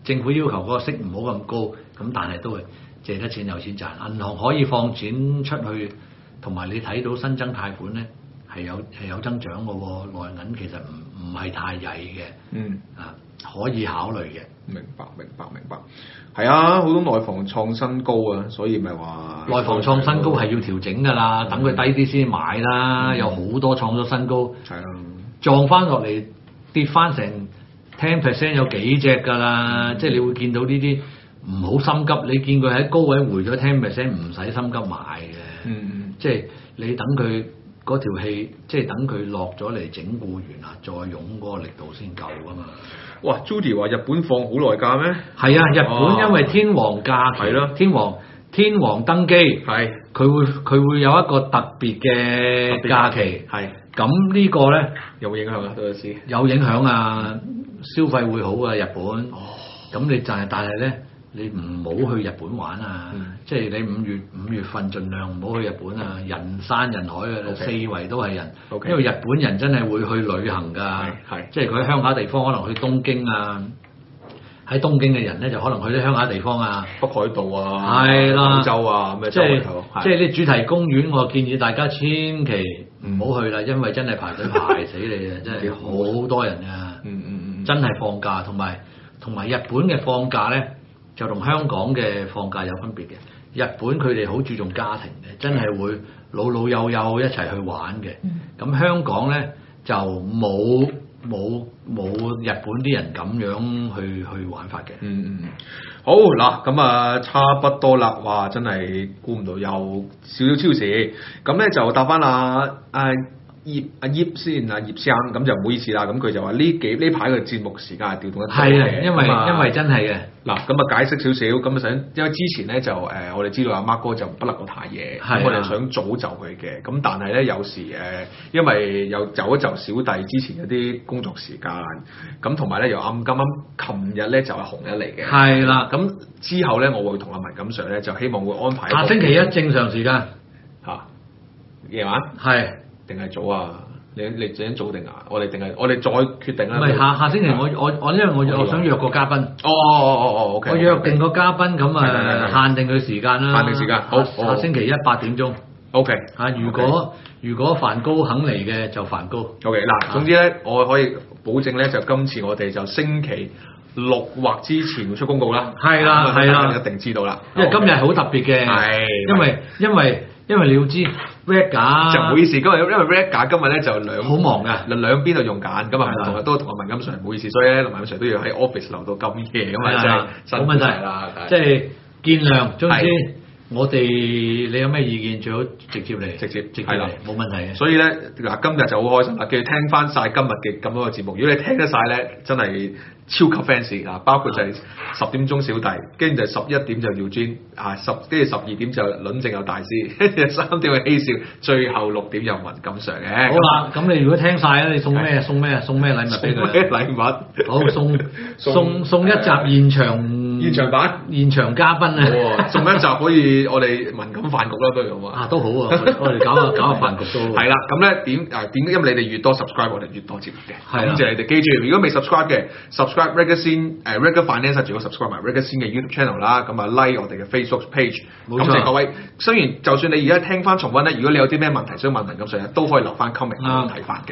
[SPEAKER 3] 政府要求嗰個息唔好咁高，咁但係都係借得錢有錢賺，銀行可以放錢出去，同埋你睇到新增貸款咧係有係有增長嘅喎，內銀其實唔唔係太曳嘅，
[SPEAKER 2] 嗯
[SPEAKER 3] 啊可以考慮嘅。
[SPEAKER 2] 明白明白明白，係啊，好多內房創新高啊，所以咪話
[SPEAKER 3] 內房創新高係要調整㗎啦，等佢低啲先買啦，
[SPEAKER 2] 嗯
[SPEAKER 3] 有好多創咗新高，
[SPEAKER 2] 係啊，
[SPEAKER 3] 撞翻落嚟跌翻成十 percent 有幾隻㗎啦，
[SPEAKER 2] 嗯
[SPEAKER 3] 即係你會見到呢啲唔好心急，你見佢喺高位回咗十 percent 唔使心急買嘅，
[SPEAKER 2] 嗯嗯
[SPEAKER 3] 即係你等佢嗰條氣，即係等佢落咗嚟整固完啦，再湧嗰個力度先夠㗎嘛。
[SPEAKER 2] 哇 Judy 話日本放好耐假咩？
[SPEAKER 3] 係啊，日
[SPEAKER 2] 哦
[SPEAKER 3] 本因為天皇假期，
[SPEAKER 2] 係咯
[SPEAKER 3] 天皇天皇登基，
[SPEAKER 2] 係
[SPEAKER 3] 佢會佢會有一個特別嘅假期，
[SPEAKER 2] 係
[SPEAKER 3] 咁呢個咧
[SPEAKER 2] 有冇影響啊？到時
[SPEAKER 3] 有影響啊，消費會好啊，日本。
[SPEAKER 2] 哦
[SPEAKER 3] 咁你就係，但係咧，你唔好去日本玩啊！
[SPEAKER 2] 嗯
[SPEAKER 3] 即係你五月五月份盡量唔好去日本啊，人山人海啊
[SPEAKER 2] OK
[SPEAKER 3] 四圍都係人。
[SPEAKER 2] OK
[SPEAKER 3] 因為日本人真係會去旅行㗎，
[SPEAKER 2] 係係
[SPEAKER 3] 即係佢喺鄉下地方可能去東京啊，喺東京嘅人咧就可能去啲鄉下地方啊。
[SPEAKER 2] 北海道啊，
[SPEAKER 3] 係啦
[SPEAKER 2] 廣州啊，咩
[SPEAKER 3] 即係
[SPEAKER 2] 周圍頭
[SPEAKER 3] 即係啲主題公園，我建議大家千祈唔好去啦，因為真係排隊排死你啊！真係好多人啊！
[SPEAKER 2] 嗯嗯嗯，
[SPEAKER 3] 真係放假，同埋同埋日本嘅放假咧，就同香港嘅放假有分別嘅。日本佢哋好注重家庭嘅，真係會老老幼幼一齊去玩嘅。咁、
[SPEAKER 2] 嗯、
[SPEAKER 3] 香港咧就冇冇冇日本啲人咁樣去去玩法嘅。
[SPEAKER 2] 嗯嗯嗯，好嗱，咁啊差不多啦，哇！真係估唔到有少少超時，咁咧就答翻啊啊葉阿葉先啊葉生，咁就唔好意思啦，咁佢就話呢幾呢排嘅節目時間係調動得多
[SPEAKER 3] 係啊
[SPEAKER 2] 嘅，
[SPEAKER 3] 因為
[SPEAKER 2] 咁啊
[SPEAKER 3] 因為真係嘅。
[SPEAKER 2] 嗱，咁啊解釋少少，咁啊想，因為之前咧就誒、呃，我哋知道阿 Mark 哥就不能夠太夜，
[SPEAKER 3] 係啊
[SPEAKER 2] 咁我哋想早就佢嘅，咁但係咧有時誒、呃，因為又就一就小弟之前有啲工作時間，咁同埋咧又啱啱啱琴日咧就係紅日嚟嘅，
[SPEAKER 3] 係啦，
[SPEAKER 2] 咁之後咧我會同阿文錦 Sir 咧就希望會安排一個
[SPEAKER 3] 下星期一正常時間
[SPEAKER 2] 嚇夜晚
[SPEAKER 3] 係。
[SPEAKER 2] 定係早啊？你你想早定啊？我哋定係我哋再決定啦。
[SPEAKER 3] 唔係下下星期我我我因為我我想約個嘉賓。
[SPEAKER 2] 哦哦哦哦，OK。
[SPEAKER 3] 我約定個嘉賓咁
[SPEAKER 2] 係係係
[SPEAKER 3] 啊，限定佢時間啦。
[SPEAKER 2] 限定時間好
[SPEAKER 3] 下
[SPEAKER 2] 好
[SPEAKER 3] 下星期一八點鐘。
[SPEAKER 2] OK。
[SPEAKER 3] 啊，如果如果梵高肯嚟嘅就梵高。
[SPEAKER 2] OK 嗱，總之咧，我可以保證咧，就今次我哋就星期六或之前會出公告啦。
[SPEAKER 3] 係啦
[SPEAKER 2] 咁啊
[SPEAKER 3] 係啦
[SPEAKER 2] 大家一定知道啦。
[SPEAKER 3] 因為今日好特別嘅。
[SPEAKER 2] 係
[SPEAKER 3] 因為因為因為你要知 Red 架
[SPEAKER 2] 就唔好意思，今日因為 Red 架今日咧就兩
[SPEAKER 3] 好忙㗎
[SPEAKER 2] 兩兩邊度用緊，咁啊
[SPEAKER 3] 係啦
[SPEAKER 2] 同日都同阿文錦 Sir 唔好意思，所以咧林文錦 Sir 都要喺 office 留到咁夜，咁啊真係辛苦
[SPEAKER 3] 冇問題
[SPEAKER 2] 晒啦。
[SPEAKER 3] 即係見諒。總之
[SPEAKER 2] 係
[SPEAKER 3] 我哋你有咩意見最好直接嚟，
[SPEAKER 2] 直接
[SPEAKER 3] 直接
[SPEAKER 2] 係啦
[SPEAKER 3] 嚟，冇問題嘅。
[SPEAKER 2] 所以咧嗱，今日就好開心啦！記住聽翻晒今日嘅咁多個節目，如果你聽得晒咧，真係超級 fans 嗱，包括就係十點鐘小弟，跟住就十一點就耀尊，啊十跟住十二點就論證有大師，跟住三點嘅嬉笑，最後六點有文錦 Sir 嘅。
[SPEAKER 3] 好啦，咁你如果聽晒咧，你送咩送咩送咩禮物俾佢？
[SPEAKER 2] 咩禮物？
[SPEAKER 3] 好送送送一集現場
[SPEAKER 2] 現場版
[SPEAKER 3] 現場嘉賓啊！
[SPEAKER 2] 哦送一集可以我哋文錦飯局啦，都用啊！
[SPEAKER 3] 啊都好啊，我我哋搞下搞下飯局都好。
[SPEAKER 2] 係啦，咁咧點誒點？因為你哋越多 subscribe，我哋越多節目嘅。
[SPEAKER 3] 係啦
[SPEAKER 2] 感謝你哋，記住如果未 subscribe 嘅，subscribe Reggae Scene 誒 Reggae Finance 仲要 subscribe 埋 Reggae Scene 嘅 YouTube channel 啦，咁啊 like 我哋嘅 Facebook page。
[SPEAKER 3] 冇錯
[SPEAKER 2] 感謝各位。雖然就算你而家聽翻重溫咧，如果你有啲咩問題想問文錦 Sir 咧，都可以留翻 comment
[SPEAKER 3] 啱
[SPEAKER 2] 睇翻嘅。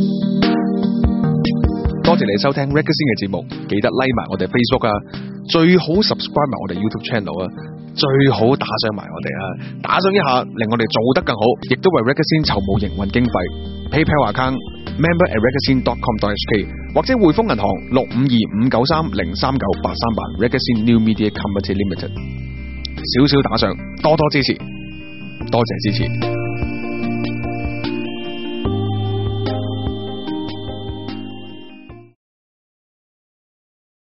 [SPEAKER 1] 多謝你收聽 Reggae Scene 嘅節目，記得 like 埋我哋 Facebook 啊，最好 subscribe 埋我哋 YouTube channel 啊，最好打賞埋我哋啊，打賞一下令我哋做得更好，亦都為 Reggae Scene 籌募營運經費。PayPal account member at reggae scene dot com dot h k 或者匯豐銀行六五二五九三零三九八三版 Reggae Scene New Media Company Limited。少少打賞，多多支持，多謝支持。